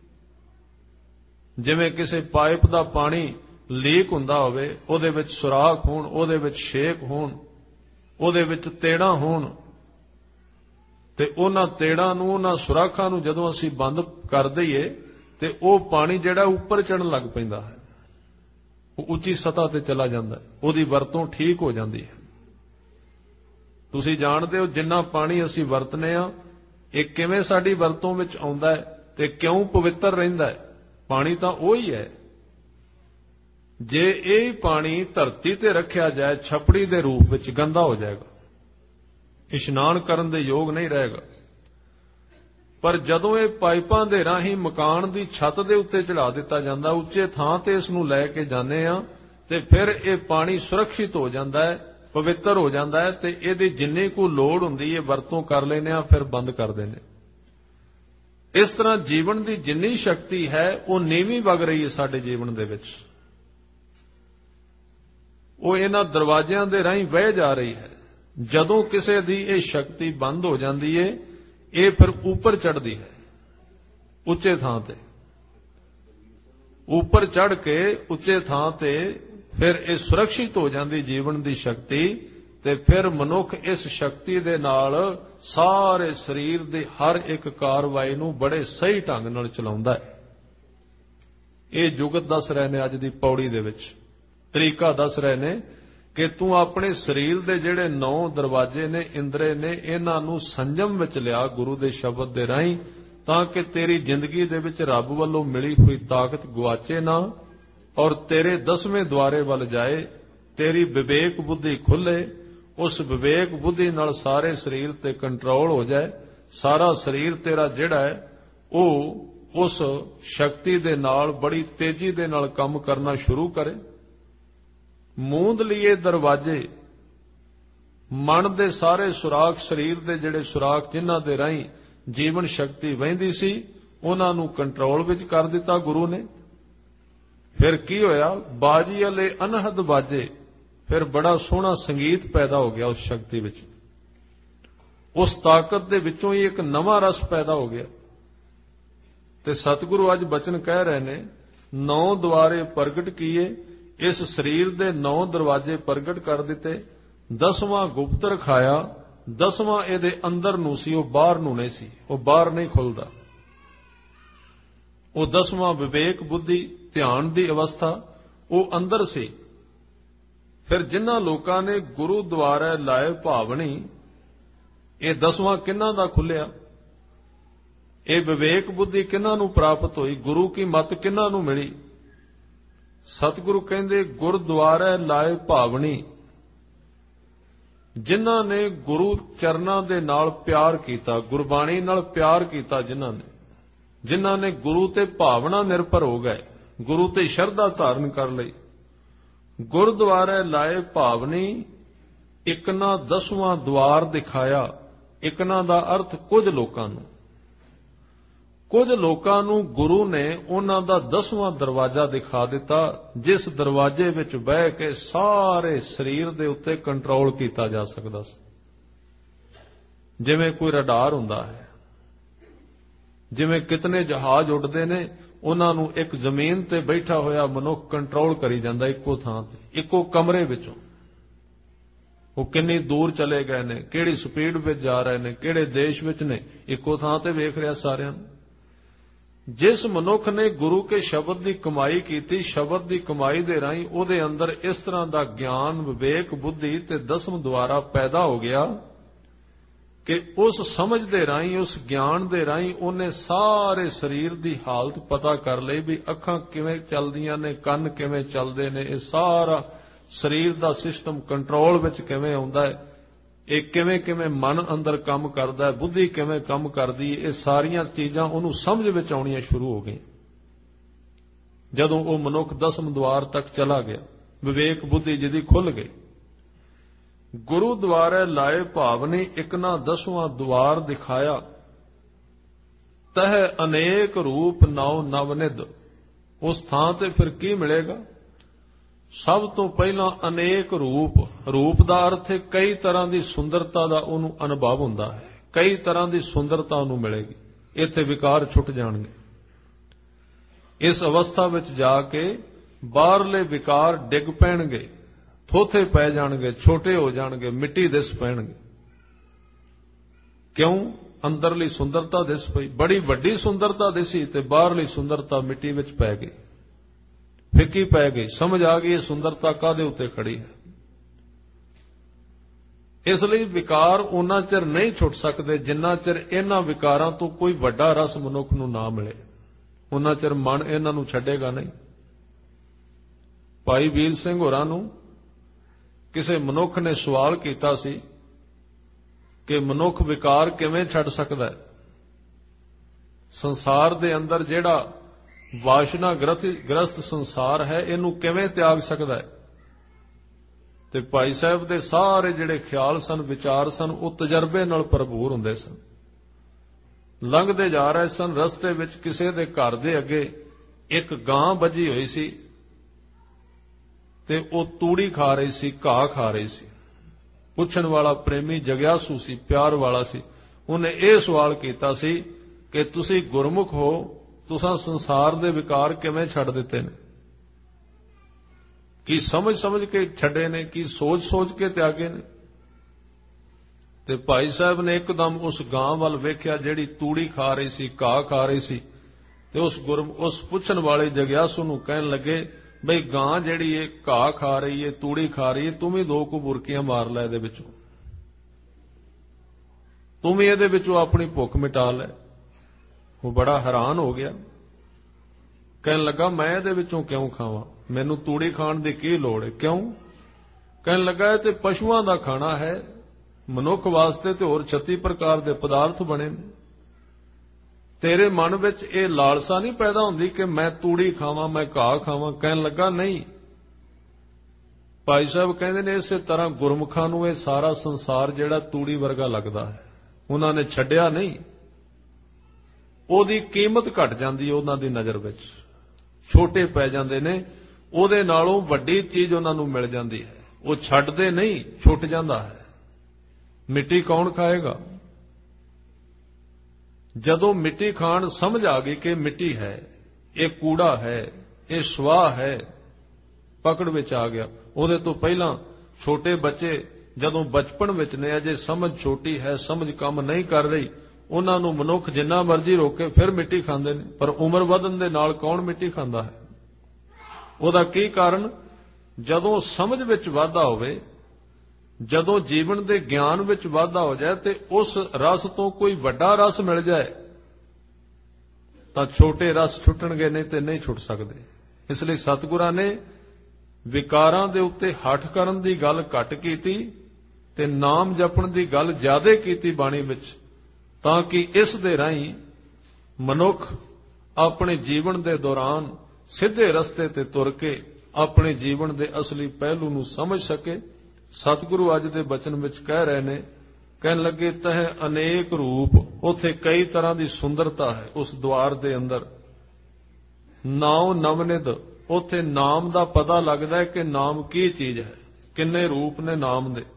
ਜਿਵੇਂ ਕਿਸੇ ਪਾਈਪ ਦਾ ਪਾਣੀ ਲੀਕ ਹੁੰਦਾ ਹੋਵੇ, ਉਹਦੇ ਵਿੱਚ ਸੁਰਾਖ ਹੋਣ, ਉਹਦੇ ਵਿੱਚ ਛੇਕ ਹੋਣ, ਉਹਦੇ ਵਿੱਚ ਤੇੜਾਂ ਹੋਣ, ਤੇ ਉਹਨਾਂ ਤੇੜਾਂ ਨੂੰ, ਉਹਨਾਂ ਸੁਰਾਖਾਂ ਨੂੰ ਜਦੋਂ ਅਸੀਂ ਬੰਦ ਕਰ ਦਈਏ ਤੇ ਉਹ ਪਾਣੀ ਜਿਹੜਾ ਉੱਪਰ ਚੜਨ ਲੱਗ ਪੈਂਦਾ ਹੈ, ਉਹ ਉੱਚੀ ਸਤ੍ਹਾ ਤੇ ਚਲਾ ਜਾਂਦਾ ਹੈ, ਉਹਦੀ ਵਰਤੋਂ ਠੀਕ ਹੋ ਜਾਂਦੀ ਹੈ। ਤੁਸੀਂ ਜਾਣਦੇ ਹੋ ਜਿੰਨਾ ਪਾਣੀ ਅਸੀਂ ਵਰਤਨੇ ਆ, ਇਹ ਕਿਵੇਂ ਸਾਡੀ ਵਰਤੋਂ ਵਿੱਚ ਆਉਂਦਾ ਹੈ ਤੇ ਕਿਉਂ ਪਵਿੱਤਰ ਰਹਿੰਦਾ ਹੈ। ਪਾਣੀ ਤਾਂ ਉਹੀ ਹੈ। ਜੇ ਇਹ ਪਾਣੀ ਧਰਤੀ ਤੇ ਰੱਖਿਆ ਜਾਏ ਛਪੜੀ ਦੇ ਰੂਪ ਵਿੱਚ, ਗੰਦਾ ਹੋ ਜਾਏਗਾ, ਇਸ਼ਨਾਨ ਕਰਨ ਦੇ ਯੋਗ ਨਹੀਂ ਰਹੇਗਾ। ਪਰ ਜਦੋਂ ਇਹ ਪਾਈਪਾਂ ਦੇ ਰਾਹੀਂ ਮਕਾਨ ਦੀ ਛੱਤ ਦੇ ਉੱਤੇ ਚੜਾ ਦਿੱਤਾ ਜਾਂਦਾ, ਉੱਚੇ ਥਾਂ ਤੇ ਇਸ ਨੂੰ ਲੈ ਕੇ ਜਾਂਦੇ ਆ, ਤੇ ਫਿਰ ਇਹ ਪਾਣੀ ਸੁਰੱਖਿਅਤ ਹੋ ਜਾਂਦਾ ਹੈ, ਪਵਿੱਤਰ ਹੋ ਜਾਂਦਾ ਹੈ, ਤੇ ਇਹਦੀ ਜਿੰਨੀ ਕੁ ਲੋੜ ਹੁੰਦੀ ਹੈ ਵਰਤੋਂ ਕਰ ਲੈਂਦੇ ਆ, ਫਿਰ ਬੰਦ ਕਰ ਦਿੰਦੇ। ਇਸ ਤਰ੍ਹਾਂ ਜੀਵਨ ਦੀ ਜਿੰਨੀ ਸ਼ਕਤੀ ਹੈ ਉਹ ਨੀਵੀਂ ਵਗ ਰਹੀ ਹੈ ਸਾਡੇ ਜੀਵਨ ਦੇ ਵਿੱਚ, ਉਹ ਇਹਨਾਂ ਦਰਵਾਜ਼ਿਆਂ ਦੇ ਰਾਹੀਂ ਵਹਿ ਜਾ ਰਹੀ ਹੈ। ਜਦੋਂ ਕਿਸੇ ਦੀ ਇਹ ਸ਼ਕਤੀ ਬੰਦ ਹੋ ਜਾਂਦੀ ਹੈ, ਇਹ ਫਿਰ ਉੱਪਰ ਚੜ੍ਹਦੀ ਹੈ, ਉੱਚੇ ਥਾਂ ਤੇ ਉੱਪਰ ਚੜ੍ਹ ਕੇ ਉੱਚੇ ਥਾਂ ਤੇ ਫਿਰ ਇਹ ਸੁਰੱਖਿਅਤ ਹੋ ਜਾਂਦੀ ਜੀਵਨ ਦੀ ਸ਼ਕਤੀ। ਤੇ ਫਿਰ ਮਨੁੱਖ ਇਸ ਸ਼ਕਤੀ ਦੇ ਨਾਲ ਸਾਰੇ ਸਰੀਰ ਦੇ ਹਰ ਇੱਕ ਕਾਰਵਾਈ ਨੂੰ ਬੜੇ ਸਹੀ ਢੰਗ ਨਾਲ ਚਲਾਉਂਦਾ ਹੈ। ਇਹ ਜੁਗਤ ਦੱਸ ਰਹੇ ਨੇ ਅੱਜ ਦੀ ਪੌੜੀ ਦੇ ਵਿੱਚ, ਤਰੀਕਾ ਦੱਸ ਰਹੇ ਨੇ ਕਿ ਤੂੰ ਆਪਣੇ ਸਰੀਰ ਦੇ ਜਿਹੜੇ ਨੌ ਦਰਵਾਜ਼ੇ ਨੇ, ਇੰਦਰੇ ਨੇ, ਇਹਨਾਂ ਨੂੰ ਸੰਜਮ ਵਿੱਚ ਲਿਆ ਗੁਰੂ ਦੇ ਸ਼ਬਦ ਦੇ ਰਾਹੀਂ, ਤਾਂ ਕਿ ਤੇਰੀ ਜ਼ਿੰਦਗੀ ਦੇ ਵਿੱਚ ਰੱਬ ਵੱਲੋਂ ਮਿਲੀ ਹੋਈ ਤਾਕਤ ਗਵਾਚੇ ਨਾ, ਔਰ ਤੇਰੇ ਦਸਵੇਂ ਦੁਆਰੇ ਵੱਲ ਜਾਏ, ਤੇਰੀ ਵਿਵੇਕ ਬੁੱਧੀ ਖੁੱਲੇ, ਉਸ ਵਿਵੇਕ ਬੁੱਧੀ ਨਾਲ ਸਾਰੇ ਸਰੀਰ ਤੇ ਕੰਟਰੋਲ ਹੋ ਜਾਏ, ਸਾਰਾ ਸਰੀਰ ਤੇਰਾ ਜਿਹੜਾ ਹੈ ਉਹ ਉਸ ਸ਼ਕਤੀ ਦੇ ਨਾਲ ਬੜੀ ਤੇਜ਼ੀ ਦੇ ਨਾਲ ਕੰਮ ਕਰਨਾ ਸ਼ੁਰੂ ਕਰੇ। ਮੂੰਦ ਲਿਏ ਦਰਵਾਜ਼ੇ, ਮਨ ਦੇ ਸਾਰੇ ਸੁਰਾਖ, ਸਰੀਰ ਦੇ ਜਿਹੜੇ ਸੁਰਾਖ ਜਿਨ੍ਹਾਂ ਦੇ ਰਾਹੀਂ ਜੀਵਨ ਸ਼ਕਤੀ ਵਹਿੰਦੀ ਸੀ, ਉਹਨਾਂ ਨੂੰ ਕੰਟਰੋਲ ਵਿੱਚ ਕਰ ਦਿੱਤਾ ਗੁਰੂ ਨੇ। ਫਿਰ ਕੀ ਹੋਇਆ? ਬਾਜੀ ਵਾਲੇ ਅਨਹਦ ਬਾਜੇ, ਫਿਰ ਬੜਾ ਸੋਹਣਾ ਸੰਗੀਤ ਪੈਦਾ ਹੋ ਗਿਆ ਉਸ ਸ਼ਕਤੀ ਵਿੱਚ, ਉਸ ਤਾਕਤ ਦੇ ਵਿੱਚੋਂ ਹੀ ਇੱਕ ਨਵਾਂ ਰਸ ਪੈਦਾ ਹੋ ਗਿਆ। ਤੇ ਸਤਿਗੁਰੂ ਅੱਜ ਬਚਨ ਕਹਿ ਰਹੇ ਨੇ, ਨੌ ਦੁਆਰੇ ਪ੍ਰਗਟ ਕੀਏ, ਇਸ ਸਰੀਰ ਦੇ ਨੌ ਦਰਵਾਜ਼ੇ ਪ੍ਰਗਟ ਕਰ ਦਿੱਤੇ, ਦਸਵਾਂ ਗੁਪਤ ਰਖਾਇਆ, ਦਸਵਾਂ ਇਹਦੇ ਅੰਦਰ ਨੂੰ ਸੀ, ਉਹ ਬਾਹਰ ਨੂੰ ਨਹੀਂ ਸੀ, ਉਹ ਬਾਹਰ ਨਹੀਂ ਖੁੱਲਦਾ। ਉਹ ਦਸਵਾਂ ਵਿਵੇਕ ਬੁੱਧੀ ਧਿਆਨ ਦੀ ਅਵਸਥਾ ਉਹ ਅੰਦਰ ਸੀ। ਫਿਰ ਜਿਨ੍ਹਾਂ ਲੋਕਾਂ ਨੇ ਗੁਰੂ ਦੁਆਰੇ ਲਾਏ ਭਾਵਣੀ, ਇਹ ਦਸਵਾਂ ਕਿਹਨਾਂ ਦਾ ਖੁੱਲਿਆ? ਇਹ ਵਿਵੇਕ ਬੁੱਧੀ ਕਿਹਨਾਂ ਨੂੰ ਪ੍ਰਾਪਤ ਹੋਈ? ਗੁਰੂ ਕੀ ਮੱਤ ਕਿਹਨਾਂ ਨੂੰ ਮਿਲੀ? ਸਤਿਗੁਰੂ ਕਹਿੰਦੇ ਗੁਰਦੁਆਰੇ ਲਾਏ ਭਾਵਣੀ, ਜਿਨ੍ਹਾਂ ਨੇ ਗੁਰੂ ਚਰਨਾਂ ਦੇ ਨਾਲ ਪਿਆਰ ਕੀਤਾ, ਗੁਰਬਾਣੀ ਨਾਲ ਪਿਆਰ ਕੀਤਾ, ਜਿਨ੍ਹਾਂ ਨੇ ਜਿਨ੍ਹਾਂ ਨੇ ਗੁਰੂ ਤੇ ਭਾਵਨਾ ਨਿਰਭਰ ਹੋ ਗਏ, ਗੁਰੂ ਤੇ ਸ਼ਰਧਾ ਧਾਰਨ ਕਰ ਲਈ। ਗੁਰਦੁਆਰੇ ਲਾਏ ਭਾਵਨੀ, ਇਕਨਾ ਦਸਵਾਂ ਦੁਆਰ ਦਿਖਾਇਆ। ਇਕਨਾ ਦਾ ਅਰਥ ਕੁਝ ਲੋਕਾਂ ਨੂੰ, ਕੁਝ ਲੋਕਾਂ ਨੂੰ ਗੁਰੂ ਨੇ ਉਹਨਾਂ ਦਾ ਦਸਵਾਂ ਦਰਵਾਜ਼ਾ ਦਿਖਾ ਦਿੱਤਾ, ਜਿਸ ਦਰਵਾਜ਼ੇ ਵਿੱਚ ਬਹਿ ਕੇ ਸਾਰੇ ਸਰੀਰ ਦੇ ਉੱਤੇ ਕੰਟਰੋਲ ਕੀਤਾ ਜਾ ਸਕਦਾ ਸੀ। ਜਿਵੇਂ ਕੋਈ ਰਡਾਰ ਹੁੰਦਾ ਹੈ, ਜਿਵੇਂ ਕਿਤਨੇ ਜਹਾਜ਼ ਉੱਡਦੇ ਨੇ, ਉਹਨਾਂ ਨੂੰ ਇੱਕ ਜ਼ਮੀਨ ਤੇ ਬੈਠਾ ਹੋਇਆ ਮਨੁੱਖ ਕੰਟਰੋਲ ਕਰੀ ਜਾਂਦਾ ਇੱਕੋ ਥਾਂ ਤੇ, ਇੱਕੋ ਕਮਰੇ ਵਿੱਚੋਂ। ਉਹ ਕਿੰਨੀ ਦੂਰ ਚਲੇ ਗਏ ਨੇ, ਕਿਹੜੀ ਸਪੀਡ ਵਿੱਚ ਜਾ ਰਹੇ ਨੇ, ਕਿਹੜੇ ਦੇਸ਼ ਵਿੱਚ ਨੇ, ਇੱਕੋ ਥਾਂ ਤੇ ਵੇਖ ਰਿਹਾ ਸਾਰਿਆਂ ਨੂੰ। ਜਿਸ ਮਨੁੱਖ ਨੇ ਗੁਰੂ ਕੇ ਸ਼ਬਦ ਦੀ ਕਮਾਈ ਕੀਤੀ, ਸ਼ਬਦ ਦੀ ਕਮਾਈ ਦੇ ਰਾਹੀਂ ਉਹਦੇ ਅੰਦਰ ਇਸ ਤਰ੍ਹਾਂ ਦਾ ਗਿਆਨ, ਵਿਵੇਕ, ਬੁੱਧੀ ਤੇ ਦਸਮ ਦੁਆਰਾ ਪੈਦਾ ਹੋ ਗਿਆ ਕਿ ਉਸ ਸਮਝ ਦੇ ਰਾਹੀਂ, ਉਸ ਗਿਆਨ ਦੇ ਰਾਹੀਂ ਉਹਨੇ ਸਾਰੇ ਸਰੀਰ ਦੀ ਹਾਲਤ ਪਤਾ ਕਰ ਲਈ ਵੀ ਅੱਖਾਂ ਕਿਵੇਂ ਚੱਲਦੀਆਂ ਨੇ, ਕੰਨ ਕਿਵੇਂ ਚੱਲਦੇ ਨੇ, ਇਹ ਸਾਰਾ ਸਰੀਰ ਦਾ ਸਿਸਟਮ ਕੰਟਰੋਲ ਵਿੱਚ ਕਿਵੇਂ ਆਉਂਦਾ ਹੈ, ਇਹ ਕਿਵੇਂ ਕਿਵੇਂ ਮਨ ਅੰਦਰ ਕੰਮ ਕਰਦਾ ਹੈ, ਬੁੱਧੀ ਕਿਵੇਂ ਕੰਮ ਕਰਦੀ ਹੈ, ਇਹ ਸਾਰੀਆਂ ਚੀਜ਼ਾਂ ਉਹਨੂੰ ਸਮਝ ਵਿੱਚ ਆਉਣੀਆਂ ਸ਼ੁਰੂ ਹੋ ਗਈਆਂ। ਜਦੋਂ ਉਹ ਮਨੁੱਖ ਦਸਮ ਦੁਆਰ ਤੱਕ ਚਲਾ ਗਿਆ, ਵਿਵੇਕ ਬੁੱਧੀ ਜਿਹਦੀ ਖੁੱਲ ਗਈ। ਗੁਰੂ ਦੁਆਰੇ ਲਾਏ ਭਾਵਨੀ ਇਕ ਨਾ ਦਸਵਾਂ ਦੁਆਰ ਦਿਖਾਇਆ, ਤਹ ਅਨੇਕ ਰੂਪ ਨੌ ਨਵਨਿਧ। ਉਸ ਥਾਂ ਤੇ ਫਿਰ ਕੀ ਮਿਲੇਗਾ? ਸਭ ਤੋਂ ਪਹਿਲਾਂ ਅਨੇਕ ਰੂਪ। ਰੂਪ ਦਾ ਅਰਥ ਹੈ ਕਈ ਤਰ੍ਹਾਂ ਦੀ ਸੁੰਦਰਤਾ ਦਾ ਉਹਨੂੰ ਅਨੁਭਵ ਹੁੰਦਾ ਹੈ, ਕਈ ਤਰ੍ਹਾਂ ਦੀ ਸੁੰਦਰਤਾ ਉਹਨੂੰ ਮਿਲੇਗੀ। ਇੱਥੇ ਵਿਕਾਰ ਛੁੱਟ ਜਾਣਗੇ। ਇਸ ਅਵਸਥਾ ਵਿੱਚ ਜਾ ਕੇ ਬਾਹਰਲੇ ਵਿਕਾਰ ਡਿੱਗ ਪੈਣਗੇ, ਥੋਥੇ ਪੈ ਜਾਣਗੇ, ਛੋਟੇ ਹੋ ਜਾਣਗੇ, ਮਿੱਟੀ ਦਿਸ ਪੈਣਗੇ। ਕਿਉਂ? ਅੰਦਰਲੀ ਸੁੰਦਰਤਾ ਦਿਸ ਪਈ, ਬੜੀ ਵੱਡੀ ਸੁੰਦਰਤਾ ਦਿਸੀ ਤੇ ਬਾਹਰਲੀ ਸੁੰਦਰਤਾ ਮਿੱਟੀ ਵਿੱਚ ਪੈ ਗਈ, ਫਿੱਕੀ ਪੈ ਗਈ। ਸਮਝ ਆ ਗਈ ਇਹ ਸੁੰਦਰਤਾ ਕਾਹਦੇ ਉੱਤੇ ਖੜੀ ਹੈ। ਇਸ ਲਈ ਵਿਕਾਰ ਉਹਨਾਂ ਚਿਰ ਨਹੀਂ ਛੁੱਟ ਸਕਦੇ ਜਿੰਨਾ ਚਿਰ ਇਹਨਾਂ ਵਿਕਾਰਾਂ ਤੋਂ ਕੋਈ ਵੱਡਾ ਰਸ ਮਨੁੱਖ ਨੂੰ ਨਾ ਮਿਲੇ, ਉਹਨਾਂ ਚਿਰ ਮਨ ਇਹਨਾਂ ਨੂੰ ਛੱਡੇਗਾ ਨਹੀਂ। ਭਾਈ ਵੀਰ ਸਿੰਘ ਹੋਰਾਂ ਨੂੰ ਕਿਸੇ ਮਨੁੱਖ ਨੇ ਸਵਾਲ ਕੀਤਾ ਸੀ ਕਿ ਮਨੁੱਖ ਵਿਕਾਰ ਕਿਵੇਂ ਛੱਡ ਸਕਦਾ ਹੈ? ਸੰਸਾਰ ਦੇ ਅੰਦਰ ਜਿਹੜਾ ਵਾਸ਼ਨਾ ਗ੍ਰਸਤ ਸੰਸਾਰ ਹੈ, ਇਹਨੂੰ ਕਿਵੇਂ ਤਿਆਗ ਸਕਦਾ ਹੈ? ਤੇ ਭਾਈ ਸਾਹਿਬ ਦੇ ਸਾਰੇ ਜਿਹੜੇ ਖਿਆਲ ਸਨ, ਵਿਚਾਰ ਸਨ, ਉਹ ਤਜਰਬੇ ਨਾਲ ਭਰਪੂਰ ਹੁੰਦੇ ਸਨ। ਲੰਘਦੇ ਜਾ ਰਹੇ ਸਨ, ਰਸਤੇ ਵਿੱਚ ਕਿਸੇ ਦੇ ਘਰ ਦੇ ਅੱਗੇ ਇੱਕ ਗਾਂ ਬੱਝੀ ਹੋਈ ਸੀ ਤੇ ਉਹ ਤੂੜੀ ਖਾ ਰਹੀ ਸੀ, ਘਾਹ ਖਾ ਰਹੀ ਸੀ। ਪੁੱਛਣ ਵਾਲਾ ਪ੍ਰੇਮੀ ਜਗਿਆਸੂ ਸੀ, ਪਿਆਰ ਵਾਲਾ ਸੀ। ਉਹਨੇ ਇਹ ਸਵਾਲ ਕੀਤਾ ਸੀ ਕਿ ਤੁਸੀਂ ਗੁਰਮੁਖ ਹੋ, ਤੁਸੀਂ ਸੰਸਾਰ ਦੇ ਵਿਕਾਰ ਕਿਵੇਂ ਛੱਡ ਦਿੱਤੇ ਨੇ? ਕੀ ਸਮਝ ਸਮਝ ਕੇ ਛੱਡੇ ਨੇ? ਕੀ ਸੋਚ ਸੋਚ ਕੇ ਤਿਆਗੇ ਨੇ? ਤੇ ਭਾਈ ਸਾਹਿਬ ਨੇ ਇੱਕਦਮ ਉਸ ਗਾਂ ਵੱਲ ਵੇਖਿਆ ਜਿਹੜੀ ਤੂੜੀ ਖਾ ਰਹੀ ਸੀ, ਘਾਹ ਖਾ ਰਹੀ ਸੀ, ਤੇ ਉਸ ਗੁਰਮ ਉਸ ਪੁੱਛਣ ਵਾਲੇ ਜਗਿਆਸੂ ਨੂੰ ਕਹਿਣ ਲੱਗੇ, ਬਈ ਗਾਂ ਜਿਹੜੀ ਏ ਘਾਹ ਖਾ ਰਹੀ ਏ, ਤੂੜੀ ਖਾ ਰਹੀ ਏ, ਤੂੰ ਵੀ ਦੋ ਕੁ ਬੁਰਕੀਆਂ ਮਾਰ ਲੈ ਇਹਦੇ ਵਿੱਚੋਂ, ਤੂੰ ਵੀ ਇਹਦੇ ਵਿੱਚੋਂ ਆਪਣੀ ਭੁੱਖ ਮਿਟਾ ਲੈ। ਉਹ ਬੜਾ ਹੈਰਾਨ ਹੋ ਗਿਆ, ਕਹਿਣ ਲੱਗਾ ਮੈਂ ਇਹਦੇ ਵਿੱਚੋਂ ਕਿਉਂ ਖਾਵਾਂ, ਮੈਨੂੰ ਤੂੜੀ ਖਾਣ ਦੀ ਕੀ ਲੋੜ ਹੈ? ਕਿਉਂ? ਕਹਿਣ ਲੱਗਾ ਇਹ ਤੇ ਪਸ਼ੂਆਂ ਦਾ ਖਾਣਾ ਹੈ, ਮਨੁੱਖ ਵਾਸਤੇ ਤੇ ਹੋਰ ਛੱਤੀ ਪ੍ਰਕਾਰ ਦੇ ਪਦਾਰਥ ਬਣੇ ਨੇ। ਤੇਰੇ ਮਨ ਵਿੱਚ ਇਹ ਲਾਲਸਾ ਨਹੀਂ ਪੈਦਾ ਹੁੰਦੀ ਕਿ ਮੈਂ ਤੂੜੀ ਖਾਵਾਂ, ਮੈਂ ਘਾਹ ਖਾਵਾਂ? ਕਹਿਣ ਲੱਗਾ ਨਹੀਂ। ਭਾਈ ਸਾਹਿਬ ਕਹਿੰਦੇ ਨੇ ਇਸੇ ਤਰ੍ਹਾਂ ਗੁਰਮੁਖਾਂ ਨੂੰ ਇਹ ਸਾਰਾ ਸੰਸਾਰ ਜਿਹੜਾ ਤੂੜੀ ਵਰਗਾ ਲੱਗਦਾ ਹੈ, ਉਹਨਾਂ ਨੇ ਛੱਡਿਆ ਨਹੀਂ। ਉਹਦੀ ਕੀਮਤ ਘਟ ਜਾਂਦੀ ਹੈ ਉਹਨਾਂ ਦੀ ਨਜ਼ਰ ਵਿੱਚ, ਛੋਟੇ ਪੈ ਜਾਂਦੇ ਨੇ, ਉਹਦੇ ਨਾਲੋਂ ਵੱਡੀ ਚੀਜ਼ ਉਹਨਾਂ ਨੂੰ ਮਿਲ ਜਾਂਦੀ ਹੈ। ਉਹ ਛੱਡਦੇ ਨਹੀਂ, ਛੁੱਟ ਜਾਂਦਾ ਹੈ। ਮਿੱਟੀ ਕੌਣ ਖਾਏਗਾ? ਜਦੋਂ ਮਿੱਟੀ ਖਾਣ ਸਮਝ ਆ ਗਈ ਕਿ ਮਿੱਟੀ ਹੈ, ਇਹ ਕੂੜਾ ਹੈ, ਇਹ ਸਵਾਹ ਹੈ, ਪਕੜ ਵਿੱਚ ਆ ਗਿਆ। ਉਹਦੇ ਤੋਂ ਪਹਿਲਾਂ ਛੋਟੇ ਬੱਚੇ ਜਦੋਂ ਬਚਪਨ ਵਿੱਚ ਨੇ, ਅਜੇ ਸਮਝ ਛੋਟੀ ਹੈ, ਸਮਝ ਕੰਮ ਨਹੀਂ ਕਰ ਰਹੀ, ਉਹਨਾਂ ਨੂੰ ਮਨੁੱਖ ਜਿੰਨਾ ਮਰਜ਼ੀ ਰੋਕੇ ਫਿਰ ਮਿੱਟੀ ਖਾਂਦੇ ਨੇ। ਪਰ ਉਮਰ ਵਧਣ ਦੇ ਨਾਲ ਕੌਣ ਮਿੱਟੀ ਖਾਂਦਾ ਹੈ? ਉਹਦਾ ਕੀ ਕਾਰਨ? ਜਦੋਂ ਸਮਝ ਵਿੱਚ ਵਾਧਾ ਹੋਵੇ, ਜਦੋਂ ਜੀਵਨ ਦੇ ਗਿਆਨ ਵਿੱਚ ਵਾਧਾ ਹੋ ਜਾਏ ਤੇ ਉਸ ਰਸ ਤੋਂ ਕੋਈ ਵੱਡਾ ਰਸ ਮਿਲ ਜਾਏ ਤਾਂ ਛੋਟੇ ਰਸ ਛੁੱਟਣਗੇ, ਨਹੀਂ ਤੇ ਨਹੀਂ ਛੁੱਟ ਸਕਦੇ। ਇਸ ਲਈ ਸਤਿਗੁਰਾਂ ਨੇ ਵਿਕਾਰਾਂ ਦੇ ਉੱਤੇ ਹੱਠ ਕਰਨ ਦੀ ਗੱਲ ਘੱਟ ਕੀਤੀ ਤੇ ਨਾਮ ਜਪਣ ਦੀ ਗੱਲ ਜ਼ਿਆਦਾ ਕੀਤੀ ਬਾਣੀ ਵਿੱਚ, ਤਾਂ ਕਿ ਇਸ ਦੇ ਰਾਹੀਂ ਮਨੁੱਖ ਆਪਣੇ ਜੀਵਨ ਦੇ ਦੌਰਾਨ ਸਿੱਧੇ ਰਸਤੇ ਤੇ ਤੁਰ ਕੇ ਆਪਣੇ ਜੀਵਨ ਦੇ ਅਸਲੀ ਪਹਿਲੂ ਨੂੰ ਸਮਝ ਸਕੇ। ਸਤਿਗੁਰੂ ਅੱਜ ਦੇ ਬਚਨ ਵਿੱਚ ਕਹਿ ਰਹੇ ਨੇ, ਕਹਿਣ ਲੱਗੇ ਤਹ ਅਨੇਕ ਰੂਪ ਉੱਥੇ ਕਈ ਤਰ੍ਹਾਂ ਦੀ ਸੁੰਦਰਤਾ ਹੈ ਉਸ ਦੁਆਰ ਦੇ ਅੰਦਰ। ਨਾਉ ਨਵਨਿਧ, ਉੱਥੇ ਨਾਮ ਦਾ ਪਤਾ ਲੱਗਦਾ ਹੈ ਕਿ ਨਾਮ ਕੀ ਚੀਜ਼ ਹੈ, ਕਿੰਨੇ ਰੂਪ ਨੇ ਨਾਮ ਦੇ।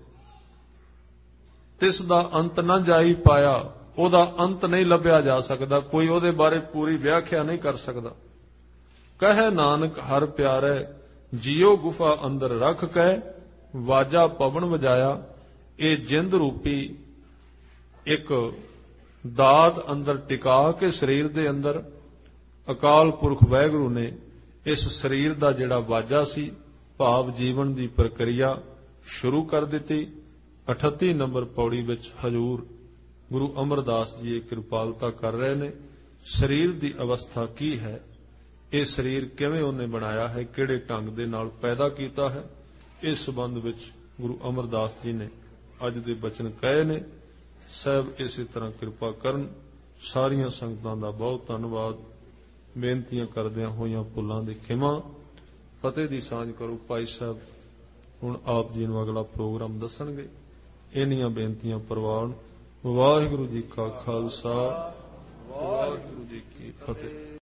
ਤਿਸ ਦਾ ਅੰਤ ਨਾ ਜਾਈ ਪਾਇਆ, ਉਹਦਾ ਅੰਤ ਨਹੀਂ ਲੱਭਿਆ ਜਾ ਸਕਦਾ, ਕੋਈ ਉਹਦੇ ਬਾਰੇ ਪੂਰੀ ਵਿਆਖਿਆ ਨਹੀਂ ਕਰ ਸਕਦਾ। ਕਹੇ ਨਾਨਕ ਹਰ ਪਿਆਰੇ, ਜੀਓ ਗੁਫਾ ਅੰਦਰ ਰੱਖ ਕੇ, ਵਾਜਾ ਪਵਨ ਵਜਾਇਆ। ਇਹ ਜਿੰਦ ਰੂਪੀ ਇੱਕ ਦਾਤ ਅੰਦਰ ਟਿਕਾ ਕੇ ਸਰੀਰ ਦੇ ਅੰਦਰ ਅਕਾਲ ਪੁਰਖ ਵਾਹਿਗੁਰੂ ਨੇ ਇਸ ਸਰੀਰ ਦਾ ਜਿਹੜਾ ਵਾਜਾ ਸੀ, ਭਾਵ ਜੀਵਨ ਦੀ ਪ੍ਰਕਿਰਿਆ ਸ਼ੁਰੂ ਕਰ ਦਿੱਤੀ। ਅਠੱਤੀ ਨੰਬਰ ਪੌੜੀ ਵਿੱਚ ਹਜ਼ੂਰ ਗੁਰੂ ਅਮਰਦਾਸ ਜੀ ਇਹ ਕਿਰਪਾਲਤਾ ਕਰ ਰਹੇ ਨੇ। ਸਰੀਰ ਦੀ ਅਵਸਥਾ ਕੀ ਹੈ, ਇਹ ਸਰੀਰ ਕਿਵੇਂ ਉਹਨੇ ਬਣਾਇਆ ਹੈ, ਕਿਹੜੇ ਢੰਗ ਦੇ ਨਾਲ ਪੈਦਾ ਕੀਤਾ ਹੈ, ਇਸ ਸੰਬੰਧ ਵਿੱਚ ਗੁਰੂ ਅਮਰਦਾਸ ਜੀ ਨੇ ਅੱਜ ਦੇ ਬਚਨ ਕਹੇ ਨੇ। ਸਭ ਇਸੇ ਤਰ੍ਹਾਂ ਕਿਰਪਾ ਕਰਨ। ਸਾਰੀਆਂ ਸੰਗਤਾਂ ਦਾ ਬਹੁਤ ਧੰਨਵਾਦ। ਬੇਨਤੀਆਂ ਕਰਦਿਆਂ ਹੋਈਆਂ ਭੁੱਲਾਂ ਦੀ ਖਿਮਾ। ਫਤਿਹ ਦੀ ਸਾਂਝ ਕਰੋ। ਭਾਈ ਸਾਹਿਬ ਹੁਣ ਆਪ ਜੀ ਨੂੰ ਅਗਲਾ ਪ੍ਰੋਗਰਾਮ ਦੱਸਣਗੇ। ਇੰਨੀਆਂ ਬੇਨਤੀਆਂ ਪ੍ਰਵਾਨ। ਵਾਹਿਗੁਰੂ ਜੀ ਕਾ ਖਾਲਸਾ, ਵਾਹਿਗੁਰੂ ਜੀ ਕੀ ਫਤਿਹ।